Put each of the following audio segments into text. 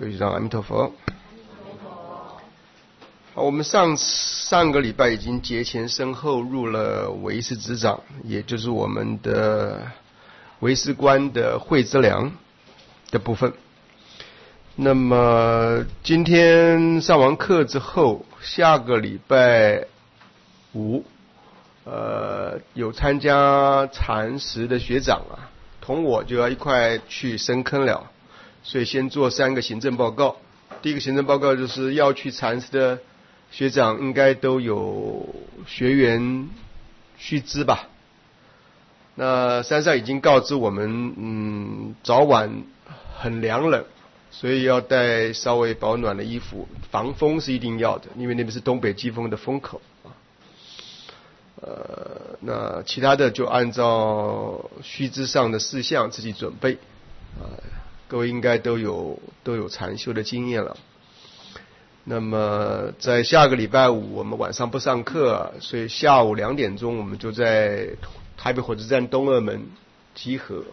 各位学长，阿弥陀佛。好，我们上个礼拜已经节前身后入了唯识执掌，也就是我们的唯识观的慧资粮的部分。那么今天上完课之后，下个礼拜五，有参加禅师的学长啊，同我就要一块去深坑了，所以先做3个行政报告。第一个行政报告就是要去禅师的学长应该都有学员须知吧。那山上已经告知我们，早晚很凉冷，所以要带稍微保暖的衣服，防风是一定要的，因为那边是东北季风的风口啊。那其他的就按照须知上的事项自己准备啊。各位应该都有禅修的经验了。那么在下个礼拜五我们晚上不上课，所以下午2点钟我们就在台北火车站东二门集合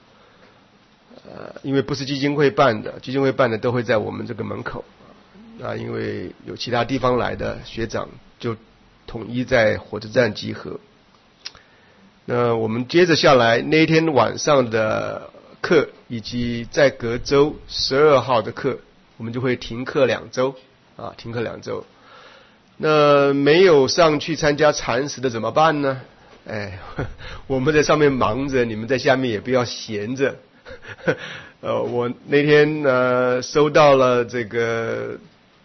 因为不是基金会办的，基金会办的都会在我们这个门口因为有其他地方来的学长就统一在火车站集合。那我们接着下来那天晚上的课以及在隔周12号的课，我们就会停课2周停课2周。那没有上去参加禅师的怎么办呢？我们在上面忙着，你们在下面也不要闲着。我那天收到了这个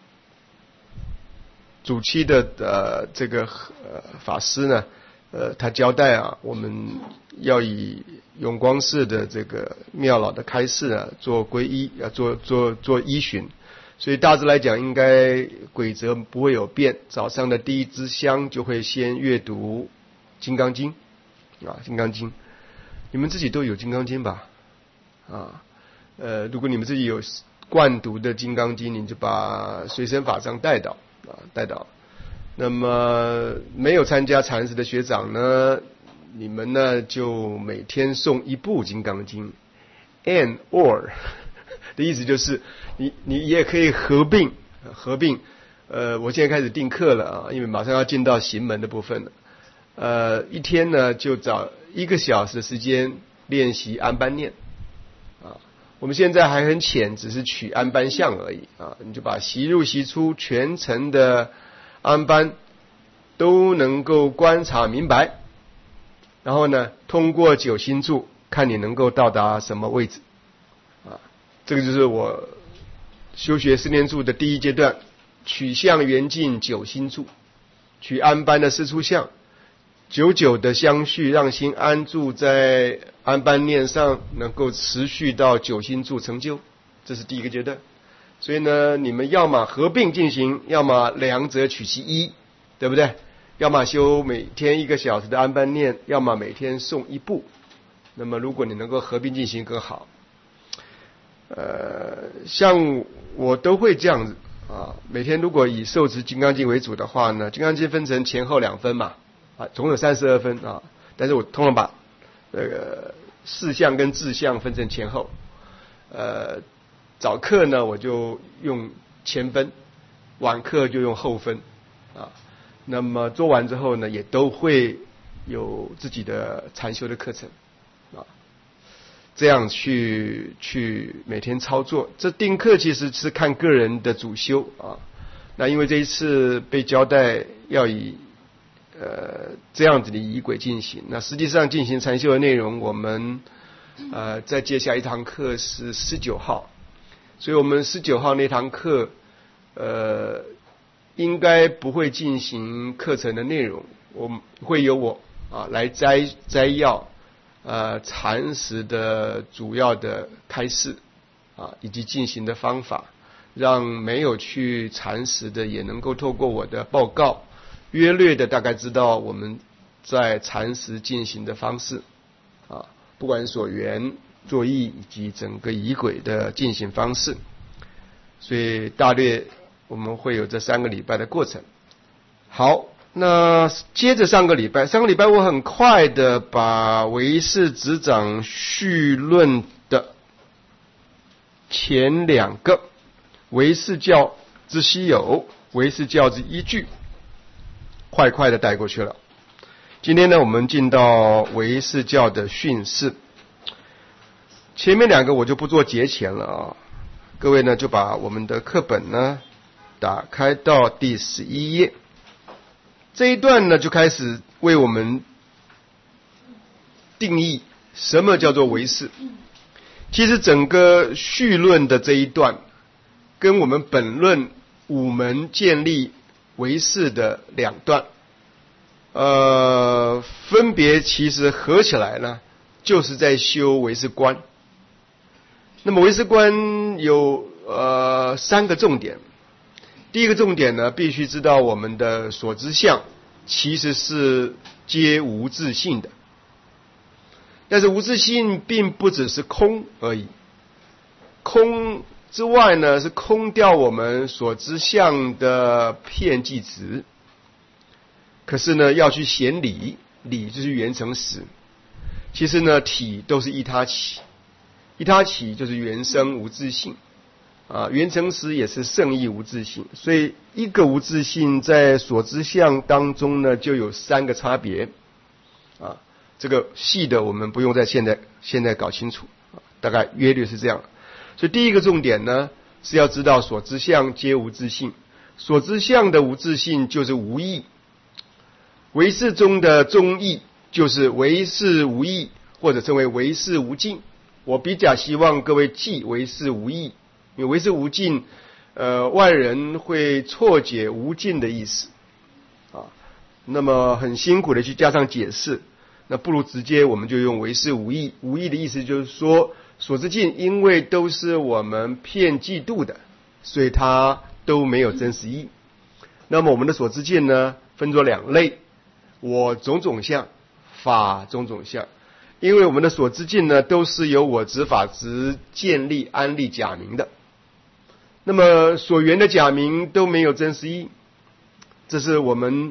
主期的这个法师呢，他交代我们要以永光寺的这个妙老的开示做皈依，做依循。所以大致来讲，应该规则不会有变。早上的第一支香就会先阅读《金刚经》金刚经，你们自己都有《金刚经》吧？如果你们自己有惯读的《金刚经》，你就把随身法杖带到。那么没有参加禅师的学长呢，你们呢就每天诵1部《金刚经》，and or 的意思就是你也可以合并。我现在开始订课了因为马上要进到行门的部分了。一天呢就找1个小时的时间练习安般念我们现在还很浅，只是取安般相而已你就把息入息出全程的安般都能够观察明白，然后呢通过9心住看你能够到达什么位置这个就是我修学4念住的第一阶段，取相圆镜9心住，取安般的4处相，久久的相续，让心安住在安般念上，能够持续到9心住成就，这是第一个阶段。所以呢，你们要么合并进行，要么2者取其一，对不对？要么修每天1个小时的安般念，要么每天诵1部。那么如果你能够合并进行更好。像我都会这样子每天如果以受持金刚经为主的话呢，金刚经分成前后2分嘛总有32分但是我通常把事项跟志向分成前后。早课呢我就用前分，晚课就用后分那么做完之后呢，也都会有自己的禅修的课程这样去每天操作。这定课其实是看个人的主修那因为这一次被交代要以这样子的仪轨进行，那实际上进行禅修的内容，我们再接下一堂课是19号，所以我们19号那堂课应该不会进行课程的内容，会由我来摘要禅师的主要的开示以及进行的方法，让没有去禅师的也能够透过我的报告约略的大概知道我们在禅师进行的方式不管所缘作意以及整个仪轨的进行方式。所以大略我们会有这3个礼拜的过程。好，那接着上个礼拜我很快的把唯识执掌序论的前2个唯识教之稀有，唯识教之依据，快快的带过去了。今天呢，我们进到唯识教的训示。前面两个我就不做节前了啊，各位呢就把我们的课本呢打开到第11页。这一段呢就开始为我们定义什么叫做唯识。其实整个绪论的这一段跟我们本论五门建立唯识的两段分别其实合起来呢就是在修唯识观。那么唯识观有三个重点。第一个重点呢，必须知道我们的所知相其实是皆无自性的。但是无自性并不只是空而已，空之外呢是空掉我们所知相的片剂值。可是呢要去显理，理就是缘成实。其实呢体都是依他起，依他起就是缘生无自性缘成实也是圣意无自性。所以一个无自性在所知相当中呢就有三个差别这个细的我们不用在现在搞清楚大概约略是这样。所以第一个重点呢是要知道所知相皆无自性。所知相的无自性就是无义。唯识中的中义就是唯识无义，或者称为唯识无尽。我比较希望各位记唯识无义，因为唯识无尽外人会错解无尽的意思那么很辛苦的去加上解释，那不如直接我们就用唯识无义。无义的意思就是说所知境因为都是我们片剂度的，所以它都没有真实义。那么我们的所知境呢分作两类，我种种相，法种种相。因为我们的所知境呢都是由我执法执建立安立假名的，那么所缘的假名都没有真实义。这是我们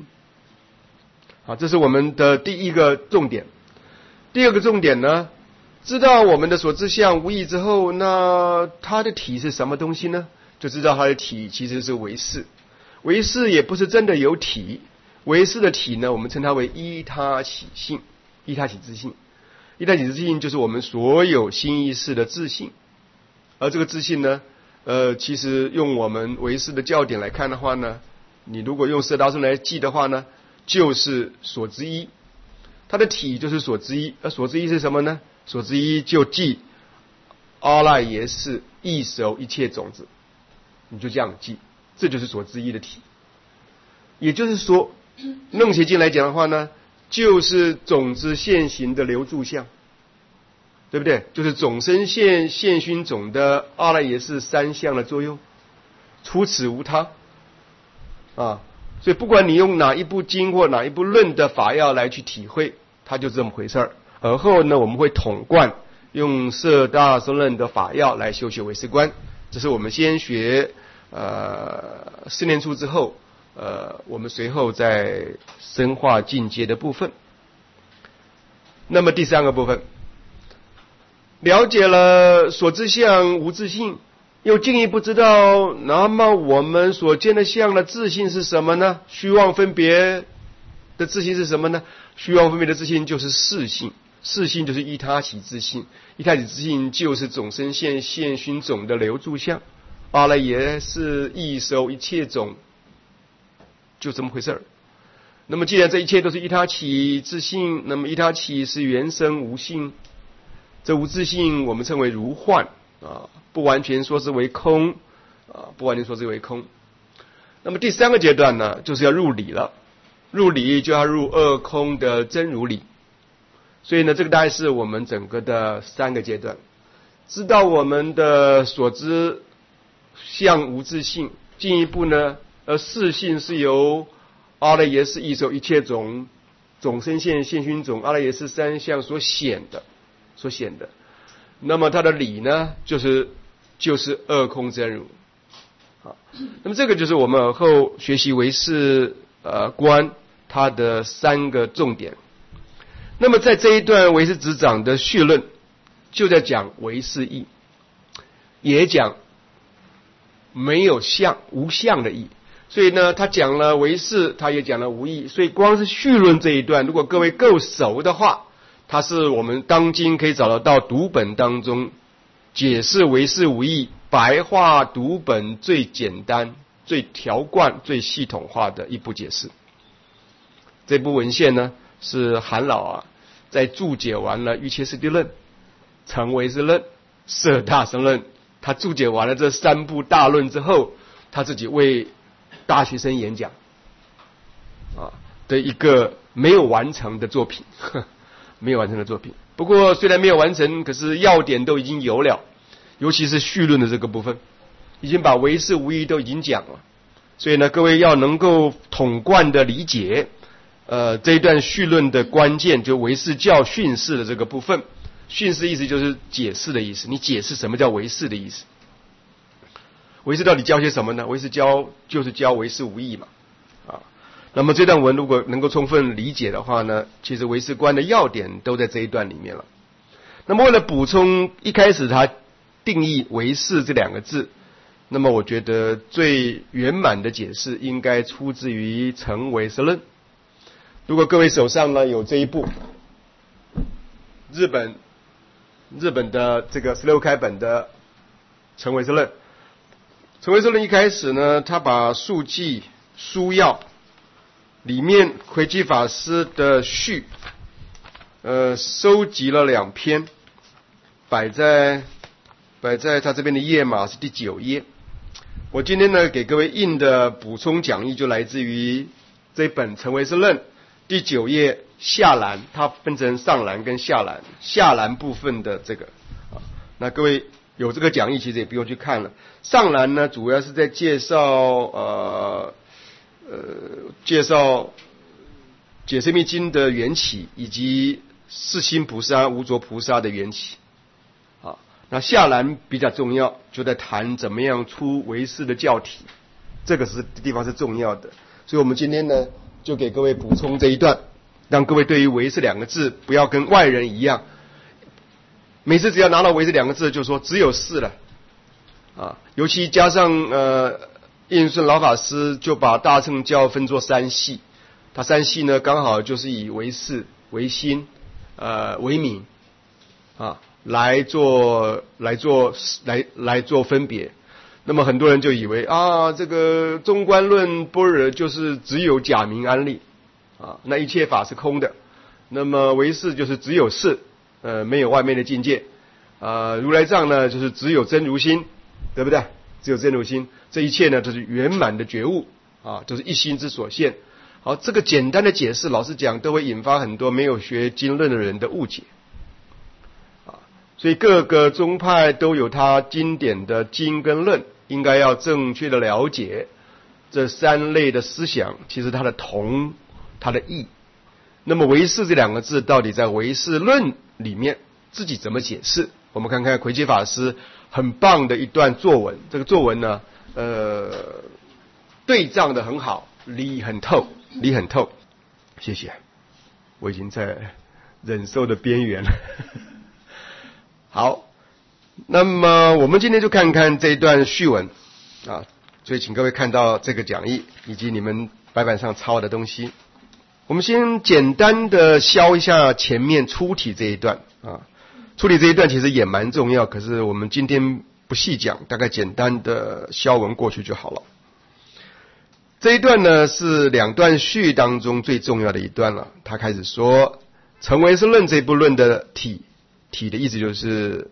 的第一个重点。第二个重点呢，知道我们的所知相无义之后，那它的体是什么东西呢？就知道它的体其实是唯识。唯识也不是真的有体，唯识的体呢我们称它为依他起性，依他起自性。依他起自性就是我们所有心意识的自性。而这个自性呢其实用我们唯识的教典来看的话呢，你如果用色大圣来记的话呢，就是所知一。它的体就是所知一。所知一是什么呢？所知一就记阿赖耶识异熟一切种子，你就这样记，这就是所知一的体。也就是说楞伽经来讲的话呢，就是种子现行的流住相，对不对？就是种生现现熏种的阿赖耶识三相的作用，除此无他所以不管你用哪一部经或哪一部论的法要来去体会，它就这么回事儿。而后呢我们会统贯用色大僧论的法要来修学唯识观。这是我们先学四念处之后我们随后再深化进阶的部分。那么第三个部分，了解了所知相无自性，又进一步知道那么我们所见的相的自性是什么呢？虚妄分别的自性是什么呢？虚妄分别的自性就是识性。识性就是依他起自性，依他起自性就是种生现现熏种的流住相，阿赖耶是异熟一切种，就这么回事儿。那么既然这一切都是依他起自性，那么依他起是原生无性，这无自性我们称为如幻不完全说是为空不完全说是为空。那么第三个阶段呢，就是要入理了。入理就要入二空的真如理。所以呢这个大概是我们整个的三个阶段。知道我们的所知相无自性，进一步呢识性是由阿赖耶识异熟一切种种生现现熏种阿赖耶识三相所显的。那么它的理呢就是二空真如那么这个就是我们尔后学习唯识观它的三个重点。那么在这一段唯识执掌的序论就在讲唯识义，也讲没有相，无相的义。所以呢，他讲了唯识，他也讲了无义。所以光是绪论这一段，如果各位够熟的话，它是我们当今可以找得到读本当中解释唯识无义白话读本最简单、最条贯、最系统化的一部解释。这部文献呢，是韩老在注解完了瑜伽师地论、成唯识论、摄大乘论，他注解完了这3部大论之后，他自己为大学生演讲的一个没有完成的作品，没有完成的作品。不过虽然没有完成，可是要点都已经有了，尤其是绪论的这个部分，已经把唯识无义都已经讲了。所以呢，各位要能够统贯的理解这一段绪论的关键，就唯识教训示的这个部分。训示意思就是解释的意思，你解释什么叫唯识的意思。唯识到底教些什么呢？唯识就是教唯识无义嘛。那么这段文如果能够充分理解的话呢，其实唯识观的要点都在这一段里面了。那么为了补充一开始他定义唯识这2个字，那么我觉得最圆满的解释应该出自于成唯识论。如果各位手上呢有这一部日本的这个16开本的成唯识论，成唯识论一开始呢，他把述记书要里面魁基法师的序收集了2篇，摆在他这边的页码是第9页。我今天呢给各位印的补充讲义就来自于这本成唯识论第9页下栏，它分成上栏跟下栏，下栏部分的这个那各位有这个讲义其实也不用去看了。上栏呢主要是在介绍解释密经的缘起，以及四心菩萨、无着菩萨的缘起。那下栏比较重要，就在谈怎么样出唯识的教体，这个地方是重要的。所以我们今天呢，就给各位补充这一段，让各位对于唯识2个字不要跟外人一样，每次只要拿到唯识2个字就说只有事了尤其加上印顺老法师就把大乘教分作3系，他3系呢刚好就是以唯识、唯心、唯名来做分别。那么很多人就以为这个中观论般若就是只有假名安立那一切法是空的。那么唯识就是只有事，没有外面的境界。如来藏呢就是只有真如心，对不对？只有真如心，这一切呢就是圆满的觉悟就是一心之所现。好，这个简单的解释，老实讲都会引发很多没有学经论的人的误解所以各个宗派都有它经典的经跟论，应该要正确的了解这3类的思想，其实它的同、它的异。那么唯识这2个字到底在唯识论里面自己怎么解释？我们看看魁基法师很棒的一段作文，这个作文呢对仗的很好，理很透。谢谢，我已经在忍受的边缘了好，那么我们今天就看看这一段序文所以请各位看到这个讲义以及你们白板上抄的东西。我们先简单的消一下前面出题这一段出题这一段其实也蛮重要，可是我们今天不细讲，大概简单的消文过去就好了。这一段呢是2段序当中最重要的一段了。他开始说成唯识论这部论的体的意思就是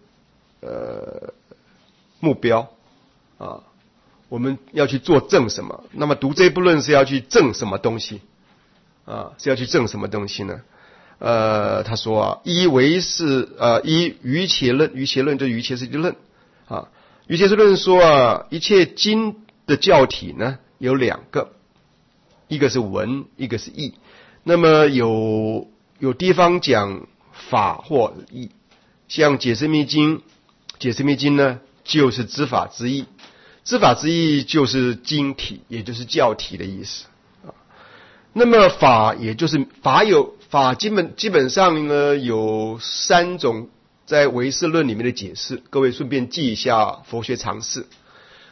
目标我们要去做证什么。那么读这部论是要去证什么东西是要去证什么东西呢？他说依唯识依瑜伽论，瑜伽论就是瑜伽师地论瑜伽师论说一切经的教体呢有2个，一个是文，一个是义。那么有地方讲法或义，像解释密经呢就是知法之义，知法之义就是经体，也就是教体的意思那么法也就是法基本上呢有3种在唯识论里面的解释，各位顺便记一下佛学常识。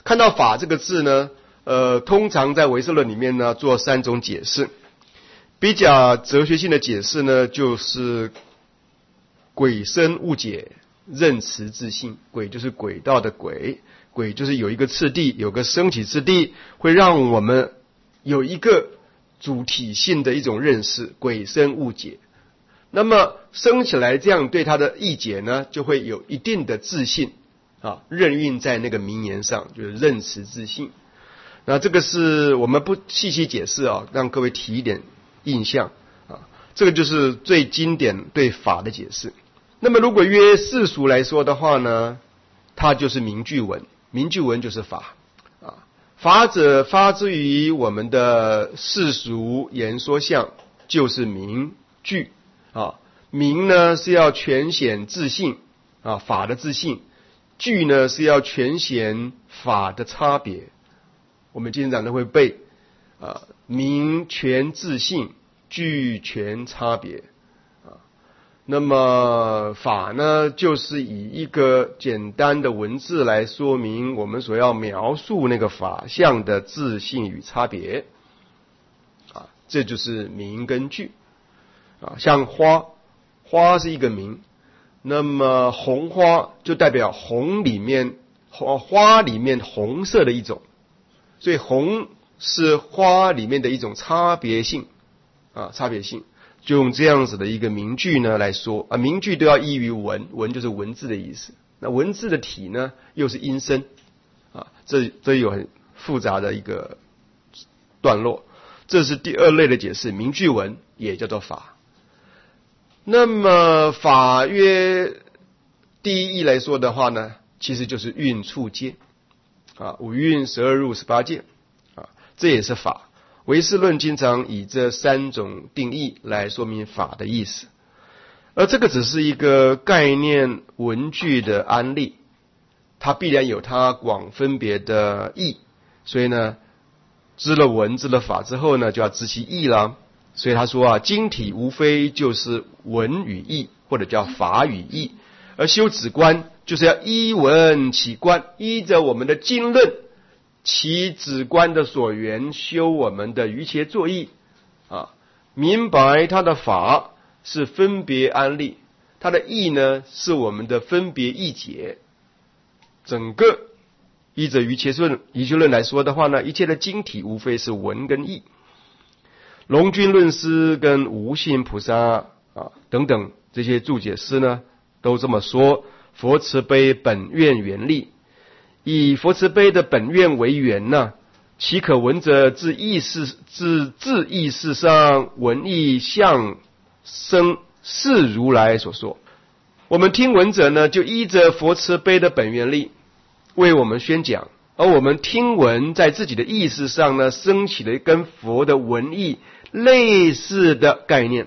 看到法这个字呢，通常在唯识论里面呢做3种解释。比较哲学性的解释呢，就是轨生物解，任持自性。轨就是轨道的轨，轨就是有一个次第，有个升起次第，会让我们有一个主体性的一种认识，轨生物解。那么升起来这样对它的意解呢，就会有一定的自信啊，任运在那个名言上，就是任持自性。那这个是我们不细细解释啊，让各位提一点印象啊。这个就是最经典对法的解释。那么如果约世俗来说的话呢，它就是名句文，名句文就是法啊。法者发之于我们的世俗言说相，就是名句啊。名呢是要全显自性啊，法的自性；句呢是要全显法的差别。我们经常都会背啊，名全自性，句全差别啊。那么法呢，就是以一个简单的文字来说明我们所要描述那个法相的自性与差别啊，这就是名跟句啊。像花，花是一个名，那么红花就代表红里面花里面红色的一种，所以红是花里面的一种差别性啊，差别性。就用这样子的一个名句呢来说啊，名句都要依于文，文就是文字的意思。那文字的体呢，又是音声啊，这有很复杂的一个段落。这是第2类的解释，名句文也叫做法。那么法约第一义来说的话呢，其实就是运处界啊，5运12入18界啊，这也是法。唯识论经常以这3种定义来说明法的意思，而这个只是一个概念文句的安立，它必然有它广分别的义，所以呢，知了文知了法之后呢，就要知其义了。所以他说啊，经体无非就是文与义，或者叫法与义，而修止观就是要依文起观，依着我们的经论其止观的所缘，修我们的瑜伽作意啊，明白它的法是分别安立，它的义呢是我们的分别义解。整个依着瑜伽论来说的话呢，一切的经体无非是文跟义。龙君论师跟无性菩萨啊等等这些注解师呢，都这么说：佛慈悲本愿原立，以佛慈悲的本愿为源呢，岂可闻者自意识上闻义相生是如来所说。我们听闻者呢，就依着佛慈悲的本愿力为我们宣讲，而我们听闻在自己的意识上呢，升起了跟佛的文义类似的概念，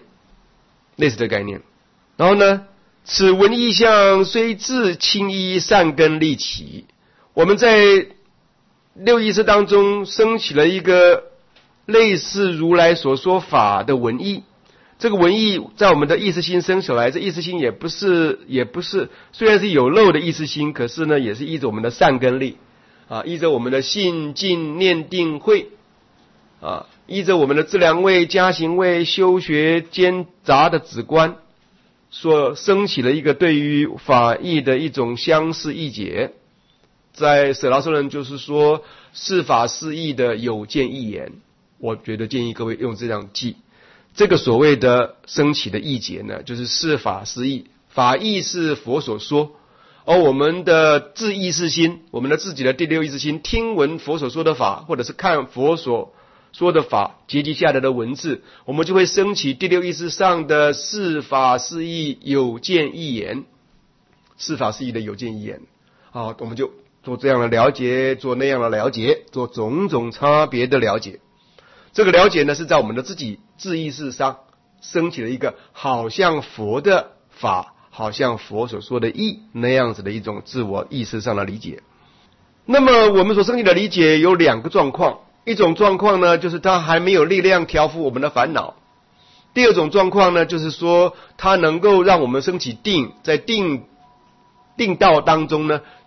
然后呢，此文义相虽自清一善根立起，我们在六意识当中升起了一个类似如来所说法的文义。这个文义在我们的意识心生起来，这意识心也不是，虽然是有漏的意识心，可是呢，也是依着我们的善根力啊，依着我们的信静念定慧啊，依着我们的资粮位、加行位、修学兼杂的止观，所升起了一个对于法义的一种相似义解。在舍拉说人就是说是法是义的有见义言，我觉得建议各位用这样记。这个所谓的升起的义解呢，就是是法是义，法义是佛所说，而我们的自意识心，我们的自己的第六意识心，听闻佛所说的法，或者是看佛所说的法结集下来的文字，我们就会升起第六意识上的是法是义有见义言，是法是义的有见义言啊，我们就做这样的了解，做那样的了解，做种种差别的了解。这个了解呢，是在我们的自己自意识上升起了一个好像佛的法，好像佛所说的义那样子的一种自我意识上的理解。那么我们所升起的理解有2个状况，一种状况呢，就是它还没有力量调伏我们的烦恼；第二种状况呢，就是说它能够让我们升起定，在定道当中呢，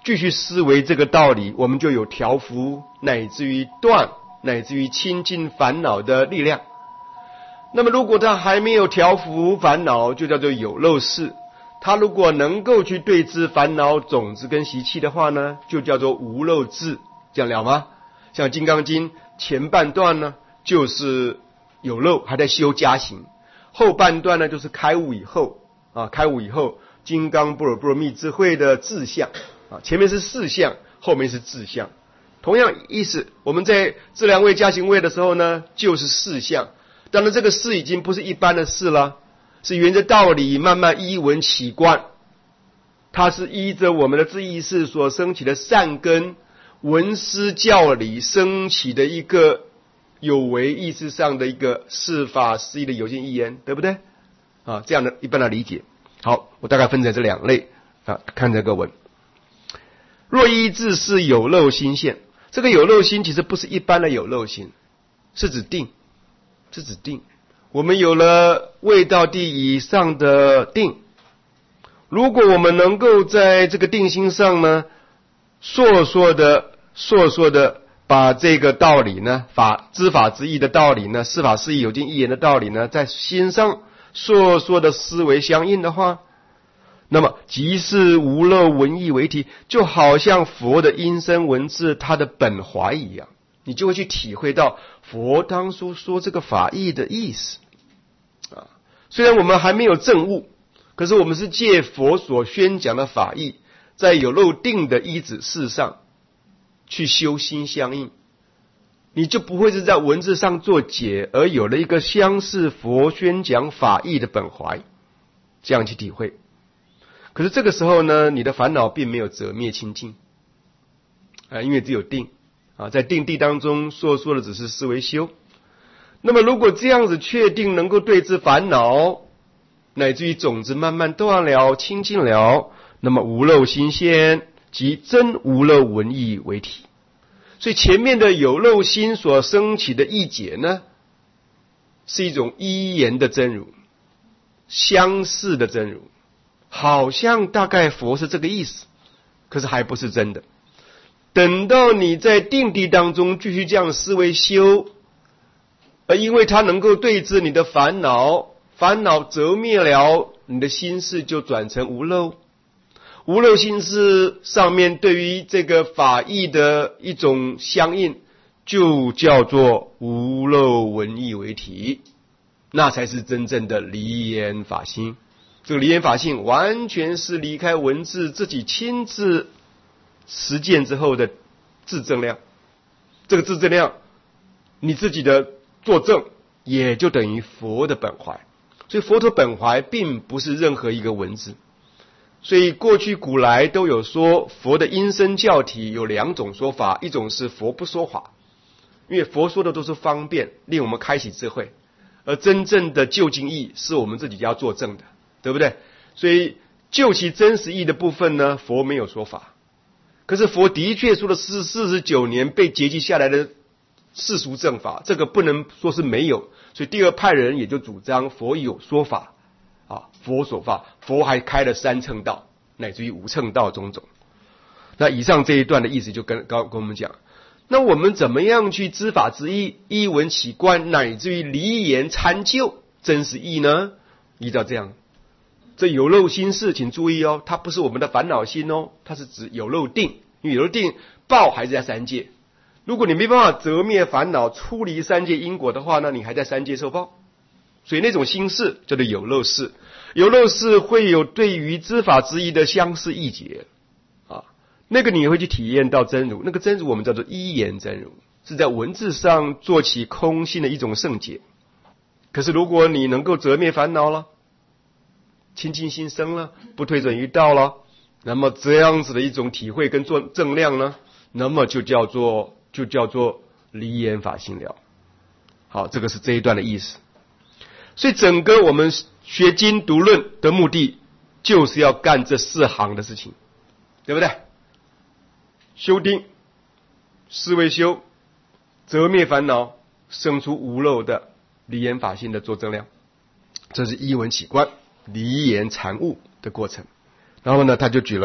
继续思维这个道理，我们就有调伏乃至于断乃至于清净烦恼的力量。那么如果他还没有调伏烦恼，就叫做有漏识。他如果能够去对治烦恼种子跟习气的话呢，就叫做无漏智。这样了吗？像《金刚经》前半段呢，就是有漏还在修加行，后半段呢就是开悟以后开悟以后金刚般若波罗蜜智慧的智相前面是事相，后面是智相。同样意思，我们在自量位加行位的时候呢，就是事相。当然这个事已经不是一般的事了，是沿着道理慢慢依闻起观，它是依着我们的自意识所升起的善根闻思教理升起的一个有为意识上的一个是法是义的有限意言，对不对这样的一般的理解。好，我大概分成这两类看这个文。若依自是有漏心现，这个有漏心其实不是一般的有漏心，是指定，是指定。我们有了未到地以上的定，如果我们能够在这个定心上呢，烁烁的把这个道理呢，知法之义的道理呢，是法是义有尽义言的道理呢，在心上烁烁的思维相应的话，那么即是无漏文义为体，就好像佛的音声文字它的本怀一样，你就会去体会到佛当初说这个法义的意思虽然我们还没有证悟，可是我们是借佛所宣讲的法义，在有漏定的依止事上去修心相应，你就不会是在文字上做解，而有了一个相似佛宣讲法义的本怀，这样去体会。可是这个时候呢，你的烦恼并没有折灭清净因为只有定在定地当中所说的只是思维修。那么如果这样子确定能够对治烦恼，乃至于种子慢慢断了清净了，那么无漏心现即真无漏文义为体。所以前面的有漏心所升起的义解呢，是一种依言的真如，相似的真如，好像大概佛是这个意思，可是还不是真的。等到你在定地当中继续这样思维修，而因为它能够对治你的烦恼，烦恼折灭了，你的心事就转成无漏。无漏心事上面对于这个法义的一种相应，就叫做无漏文义为体，那才是真正的离言法性。这个离言法性完全是离开文字，自己亲自实践之后的自证量。这个自证量你自己的作证，也就等于佛的本怀。所以佛陀本怀并不是任何一个文字。所以过去古来都有说佛的音声教体有两种说法，一种是佛不说法，因为佛说的都是方便令我们开启智慧，而真正的究竟义是我们自己要作证的，对不对？所以就其真实义的部分呢，佛没有说法。可是佛的确说了49年被截集下来的世俗正法，这个不能说是没有。所以第二派人也就主张佛有说法佛所法，佛还开了3乘道乃至于5乘道种种。那以上这一段的意思就跟我们讲，那我们怎么样去知法之义，依闻起观，乃至于离言参究真实义呢？依照这样，这有漏心事请注意它不是我们的烦恼心它是指有漏定。因为有漏定报还是在三界，如果你没办法折灭烦恼出离三界因果的话呢，你还在三界受报。所以那种心事叫做有漏事，有漏事会有对于知法之义的相似义解那个你会去体验到真如，那个真如我们叫做依言真如，是在文字上做起空性的一种圣解。可是如果你能够折灭烦恼了，清净心生了，不退转于道了，那么这样子的一种体会跟做正量呢，那么就叫做离言法性了。好，这个是这一段的意思。所以整个我们学经读论的目的，就是要干这4行的事情，对不对？修定、思维修、折灭烦恼、生出无漏的离言法性的作证量，这是依闻起观、离言参悟的过程。然后呢，他就举了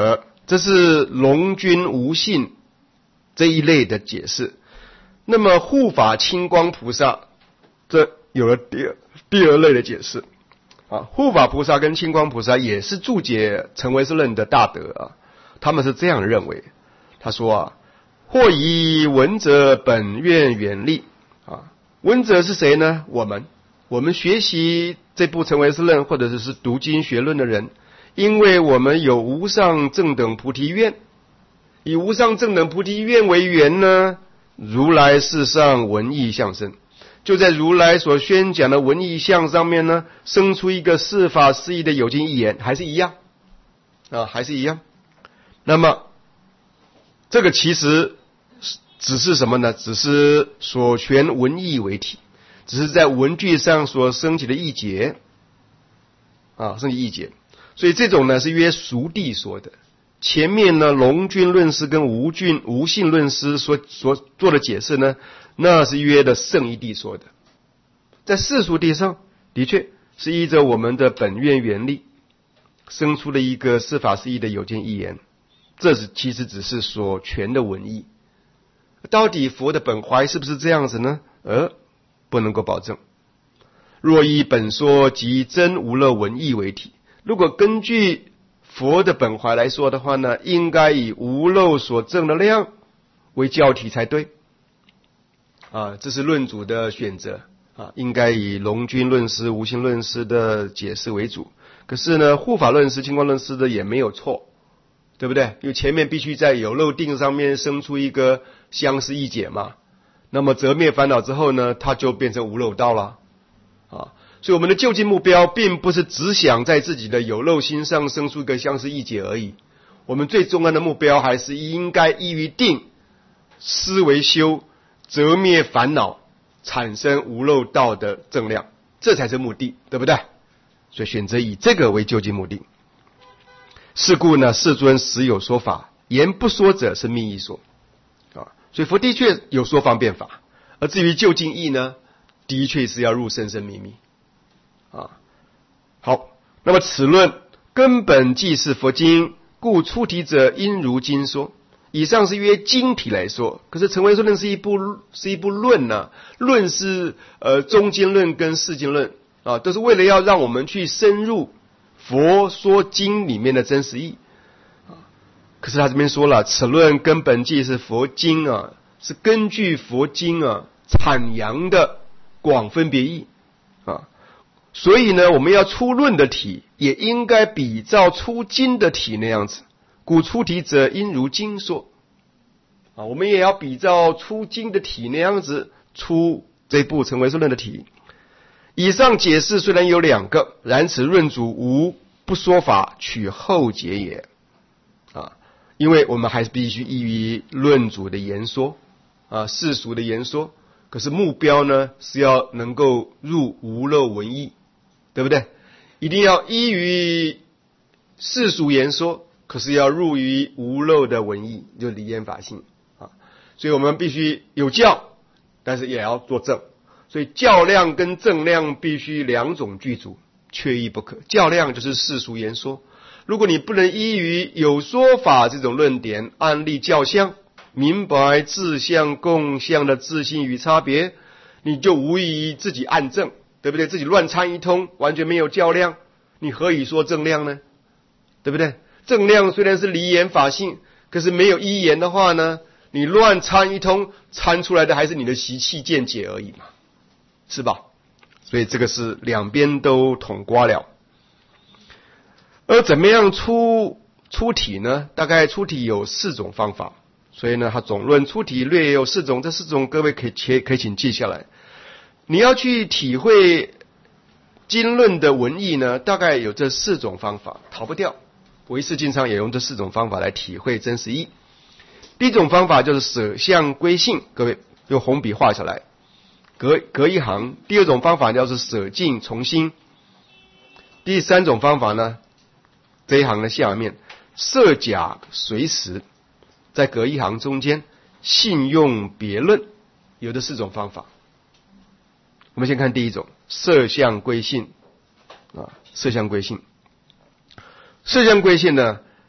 这是龙君无性这一类的解释。那么护法清光菩萨，这有了第二类的解释啊。护法菩萨跟清光菩萨也是注解成唯识论的大德啊，他们是这样认为。他说啊，或以闻者本愿远力啊，闻者是谁呢？我们学习这部成唯识论或者是读经学论的人，因为我们有无上正等菩提愿，以无上正等菩提愿为缘呢，如来世上闻义相生，就在如来所宣讲的闻义相上面呢，生出一个是法是义的有情义言，还是一样啊，还是一样。那么这个其实只是什么呢？只是所权文义为体，只是在文句上所升起的义结啊，升起义结。所以这种呢是约熟地说的。前面呢龙君论师跟无性论师所做的解释呢，那是约的圣义地说的。在世俗地上的确是依着我们的本愿原力生出了一个是法是义的有情义言，这是其实只是所权的文义。到底佛的本怀是不是这样子呢？不能够保证。若以本说即真无漏文义为体，如果根据佛的本怀来说的话呢，应该以无漏所证的量为教体才对啊，这是论主的选择啊，应该以龙君论师、无性论师的解释为主。可是呢，护法论师、清光论师的也没有错，对不对？因为前面必须在有漏定上面生出一个相似义解嘛，那么折灭烦恼之后呢，它就变成无漏道了啊。所以我们的究竟目标并不是只想在自己的有漏心上生出一个相似义解而已，我们最重要的目标还是应该依于定思维修，折灭烦恼，产生无漏道的正量，这才是目的，对不对？所以选择以这个为究竟目的。是故呢，世尊实有说法，言不说者是密意说啊。所以佛的确有说方便法，而至于究竟义呢，的确是要入深深秘密啊。好，那么此论根本即是佛经，故出题者应如经说。以上是约经体来说，可是成唯识论是一部论呢、论是中经论跟释经论啊，都是为了要让我们去深入佛说经里面的真实义啊。可是他这边说了，此论根本即是佛经啊，是根据佛经啊阐扬的广分别义啊。所以呢，我们要出论的体也应该比照出经的体那样子，故出题者应如经说啊，我们也要比照出经的体那样子出这部成唯识论的体。以上解释虽然有两个，然此论主无不说法，取后解也啊。因为我们还是必须依于论主的言说啊，世俗的言说，可是目标呢是要能够入无漏文义，对不对？一定要依于世俗言说，可是要入于无漏的文义，就离言法性啊。所以我们必须有教，但是也要做正。所以教量跟正量必须两种具足，缺一不可。教量就是世俗言说，如果你不能依于有说法这种论点，案例教相，明白自相共相的自性与差别，你就无异于自己暗证，对不对？自己乱参一通，完全没有教量，你何以说正量呢？对不对？正量虽然是离言法性，可是没有依言的话呢，你乱参一通，参出来的还是你的习气见解而已嘛，是吧？所以这个是两边都统刮了。而怎么样出体呢？大概出体有4种方法，所以呢，他总论出体略有4种，这4种各位可以请记下来。你要去体会经论的文义呢，大概有这4种方法，逃不掉。唯识经常也用这4种方法来体会真实义。第一种方法就是舍相归性，各位用红笔画下来，隔一行。第二种方法叫做舍境从心。第3种方法呢，这一行的下面设假随实，在隔一行中间信用别论，有这4种方法。我们先看第一种，色相归性啊，色相归性。色相归性呢，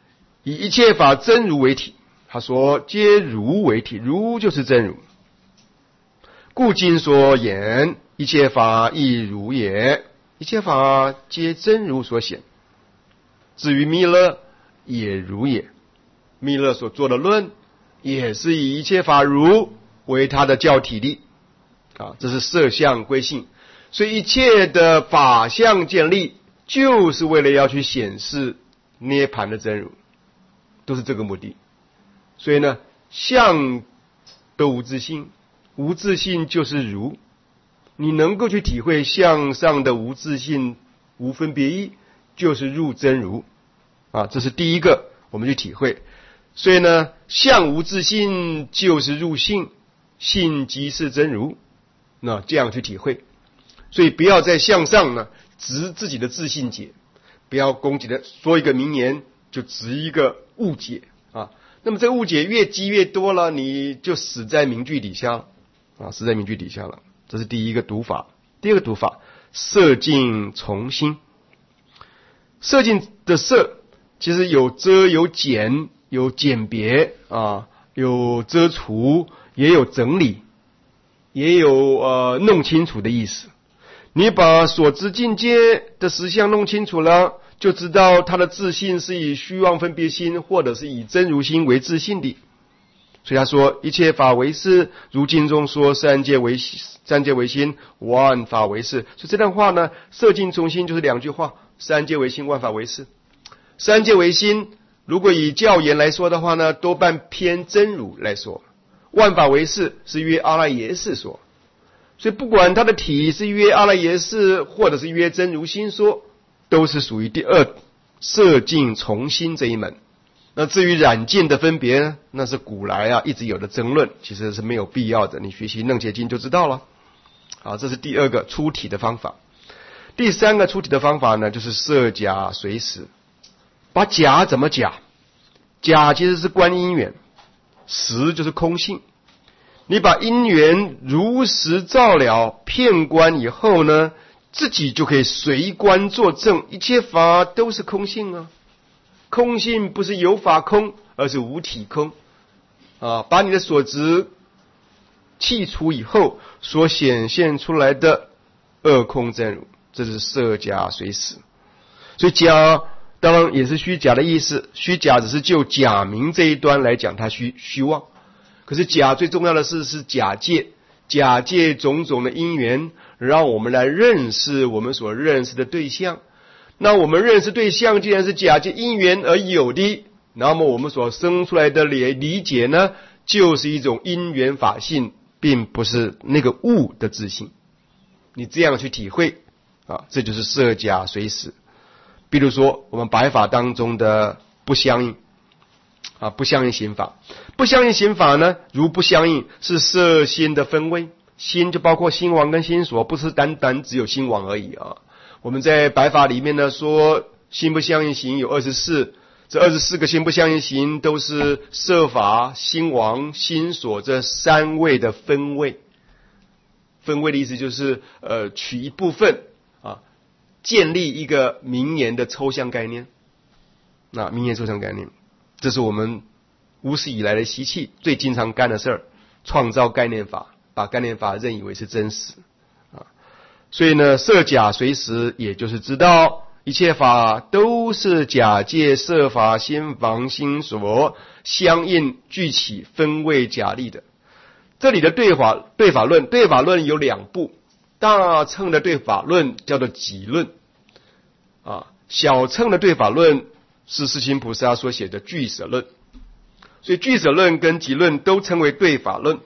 以一切法真如为体。他说皆如为体，如就是真如。故今所言一切法亦如也，一切法皆真如所显。至于弥勒也如也，弥勒所做的论也是以一切法如为他的教体例这是色相归性。所以一切的法相建立就是为了要去显示涅槃的真如，都是这个目的。所以呢，相都无自性，无自性就是如。你能够去体会相上的无自性无分别意，就是入真如这是第一个我们去体会。所以呢，相无自性就是入性，性即是真如，那这样去体会。所以不要在相上呢执自己的自性解，不要攻击的说一个名言就执一个误解那么这个误解越积越多了，你就死在名句底下死在名句底下了。这是第一个读法。第二个读法，色尽从心。色尽的色其实有遮有减，有简别有遮除，也有整理，也有弄清楚的意思。你把所知境界的实相弄清楚了，就知道他的自性是以虚妄分别心或者是以真如心为自性的。所以他说一切法为事，如经中说三界为心，万法为事。所以这段话呢，色尽从心就是两句话，三界为心，万法为事。三界为心如果以教言来说的话呢，多半偏真如来说，万法为事是约阿赖耶识说。所以不管它的体是约阿赖耶识或者是约真如心说，都是属于第二色尽从心这一门。那至于染净的分别呢，那是古来一直有的争论，其实是没有必要的，你学习楞伽经就知道了。好，这是第二个出体的方法。第三个出体的方法呢，就是摄假随实。把假怎么假？假其实是观因缘，实就是空性。你把因缘如实照了，遍观以后呢，自己就可以随观作证，一切法都是空性空性不是有法空，而是无体空把你的所执剔除以后所显现出来的二空真如，这是摄假随实。所以假当然也是虚假的意思，虚假只是就假名这一端来讲它虚妄。可是假最重要的是假借，假借种种的因缘，让我们来认识我们所认识的对象。那我们认识对象既然是假借因缘而有的，那么我们所生出来的理解呢，就是一种因缘法性，并不是那个物的自性。你这样去体会这就是摄假随实。比如说我们白法当中的不相应不相应行法。不相应行法呢，如不相应是色心的分位，心就包括心王跟心所，不是单单只有心王而已我们在白法里面呢说心不相应行有24，这24个心不相应行都是色法、心王、心所这三位的分位。分位的意思就是取一部分建立一个名言的抽象概念。那名言抽象概念，这是我们无始以来的习气，最经常干的事儿，创造概念法，把概念法认以为是真实所以呢，摄假随实也就是知道一切法都是假借色法、心王、心所相应具起分位假立的。这里的对法论有两部，大乘的对法论叫做集论小乘的对法论是世亲菩萨所写的俱舍论。所以俱舍论跟集论都称为对法论，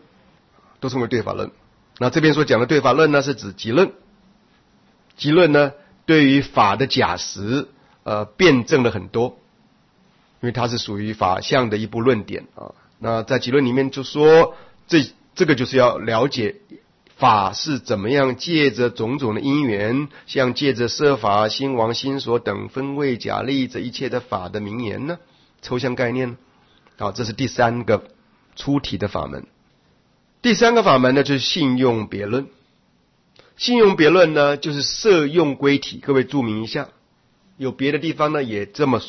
那这边所讲的对法论呢，是指集论。集论呢，对于法的假实辩证了很多，因为它是属于法相的一部论点那在集论里面就说这个就是要了解法是怎么样借着种种的因缘，像借着色法、心王、心所等分位假立这一切的法的名言呢，抽象概念这是第三个出体的法门。第三个法门呢，就是信用别论。信用别论呢，就是摄用归体。各位注明一下，有别的地方呢也这么说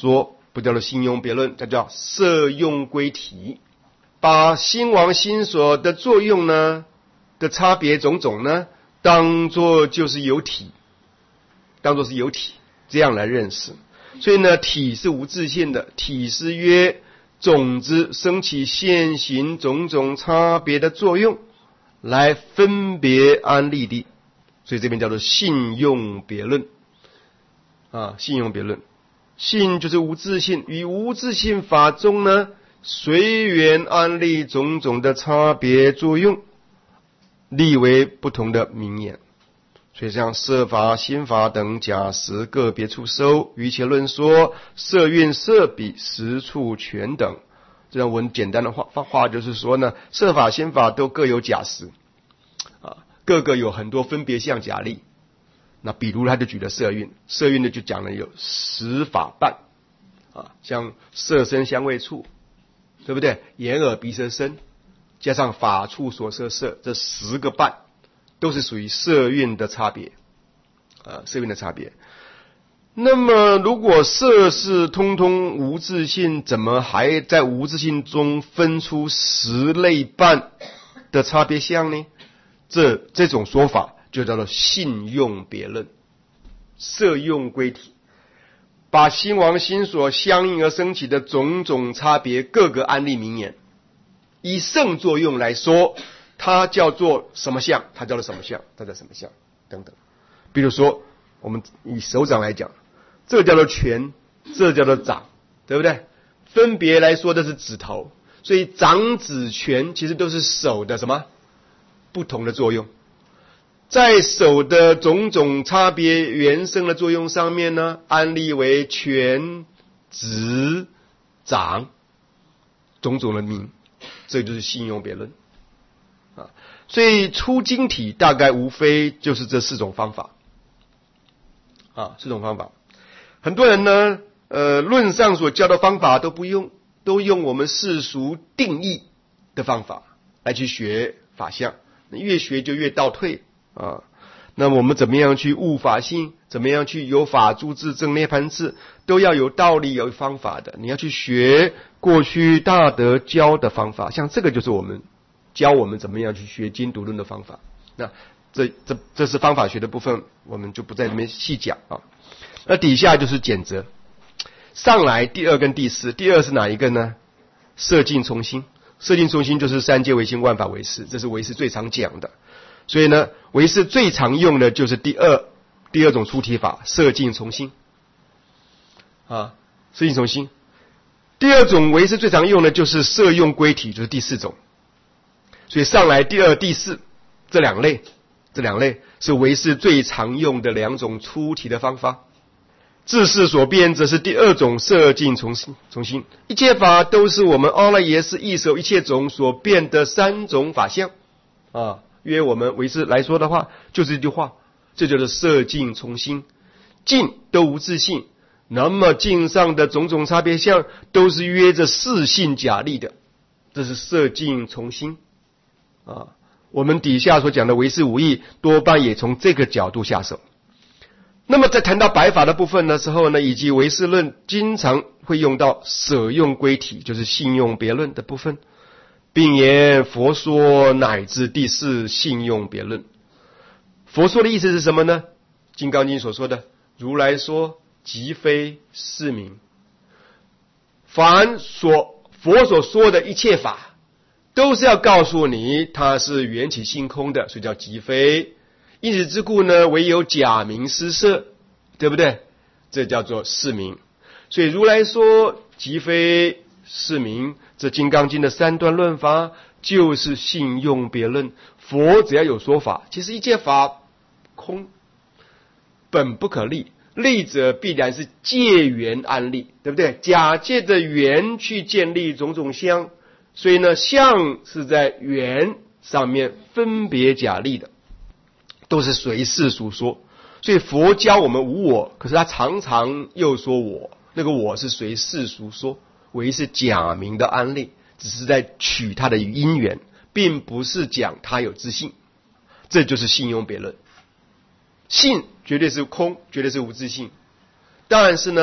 不叫做信用别论，这叫摄用归体，把心王心所的作用呢的差别种种呢，当作就是有体，当作是有体，这样来认识。所以呢，体是无自性的，体是约种子生起现行种种差别的作用，来分别安立的。所以这边叫做信用别论啊，信用别论。性就是无自性，与无自性法中呢，随缘安立种种的差别作用，立为不同的名言。所以像色法、心法等假实个别处收，于其论说色蕴、色比、实处全等。这样文简单的话就是说呢，色法、心法都各有假实啊，各个有很多分别相假立。那比如他就举了色蕴，色蕴呢就讲了有10法伴啊，像色声香味触，对不对？眼耳鼻舌身，加上法处所摄色，这10个伴都是属于色蕴的差别啊，色蕴的差别。那么如果色是通通无自性，怎么还在无自性中分出10类伴的差别相呢？这种说法就叫做信用别论，摄用归体，把心王心所相应而生起的种种差别各个安立名言，以圣作用来说，它叫做什么相，它叫做什么相，它叫什么相等等。比如说我们以手掌来讲，这个叫做拳，这个叫做掌，对不对？分别来说的是指头，所以掌指拳其实都是手的什么不同的作用。在手的种种差别原生的作用上面呢，安立为拳、指、掌种种的名，这就是信用别论啊。所以出经体大概无非就是这4种方法啊，4种方法。很多人呢，论上所教的方法都不用，都用我们世俗定义的方法来去学法相，越学就越倒退啊。那么我们怎么样去悟法性，怎么样去有法住自证涅槃智，都要有道理有方法的。你要去学过去大德教的方法，像这个就是我们教我们怎么样去学经读论的方法。那这是方法学的部分，我们就不在这边细讲啊。那底下就是简则，上来第2跟第4，第2是哪一个呢？色尽从心，色尽从心就是三界唯心，万法唯识，这是唯识最常讲的。所以呢，唯识最常用的就是第二种出题法，色尽从心啊，色尽从心。第2种唯识最常用的就是摄用归体，就是第4种。所以上来第2、第4这两类是唯识最常用的2种出题的方法。自是所变则是第2种色尽从心，一切法都是我们阿赖耶识一手一切种所变的3种法相啊。约我们唯识来说的话，就是这句话，这就是色尽从心，尽都无自性，那么尽上的种种差别相都是约着四性假立的，这是色尽从心啊。我们底下所讲的唯识五义多半也从这个角度下手。那么在谈到白法的部分的时候呢，以及唯识论经常会用到舍用归体，就是信用别论的部分，并言佛说乃至第4信用别论。佛说的意思是什么呢？金刚经所说的如来说即非是名，凡佛所说的一切法都是要告诉你它是缘起性空的，所以叫即非。因此之故呢，唯有假名施设，对不对？这叫做是名。所以如来说即非是名，这金刚经的3段论法就是信用别论。佛只要有说法，其实一切法空，本不可立，立者必然是借缘安立，对不对？假借的缘去建立种种相，所以呢，相是在缘上面分别假立的，都是随世俗说。所以佛教我们无我，可是他常常又说我，那个我是随世俗说，唯是假名的安立，只是在取他的因缘，并不是讲他有自性。这就是信用别论。性绝对是空，绝对是无自性，但是呢，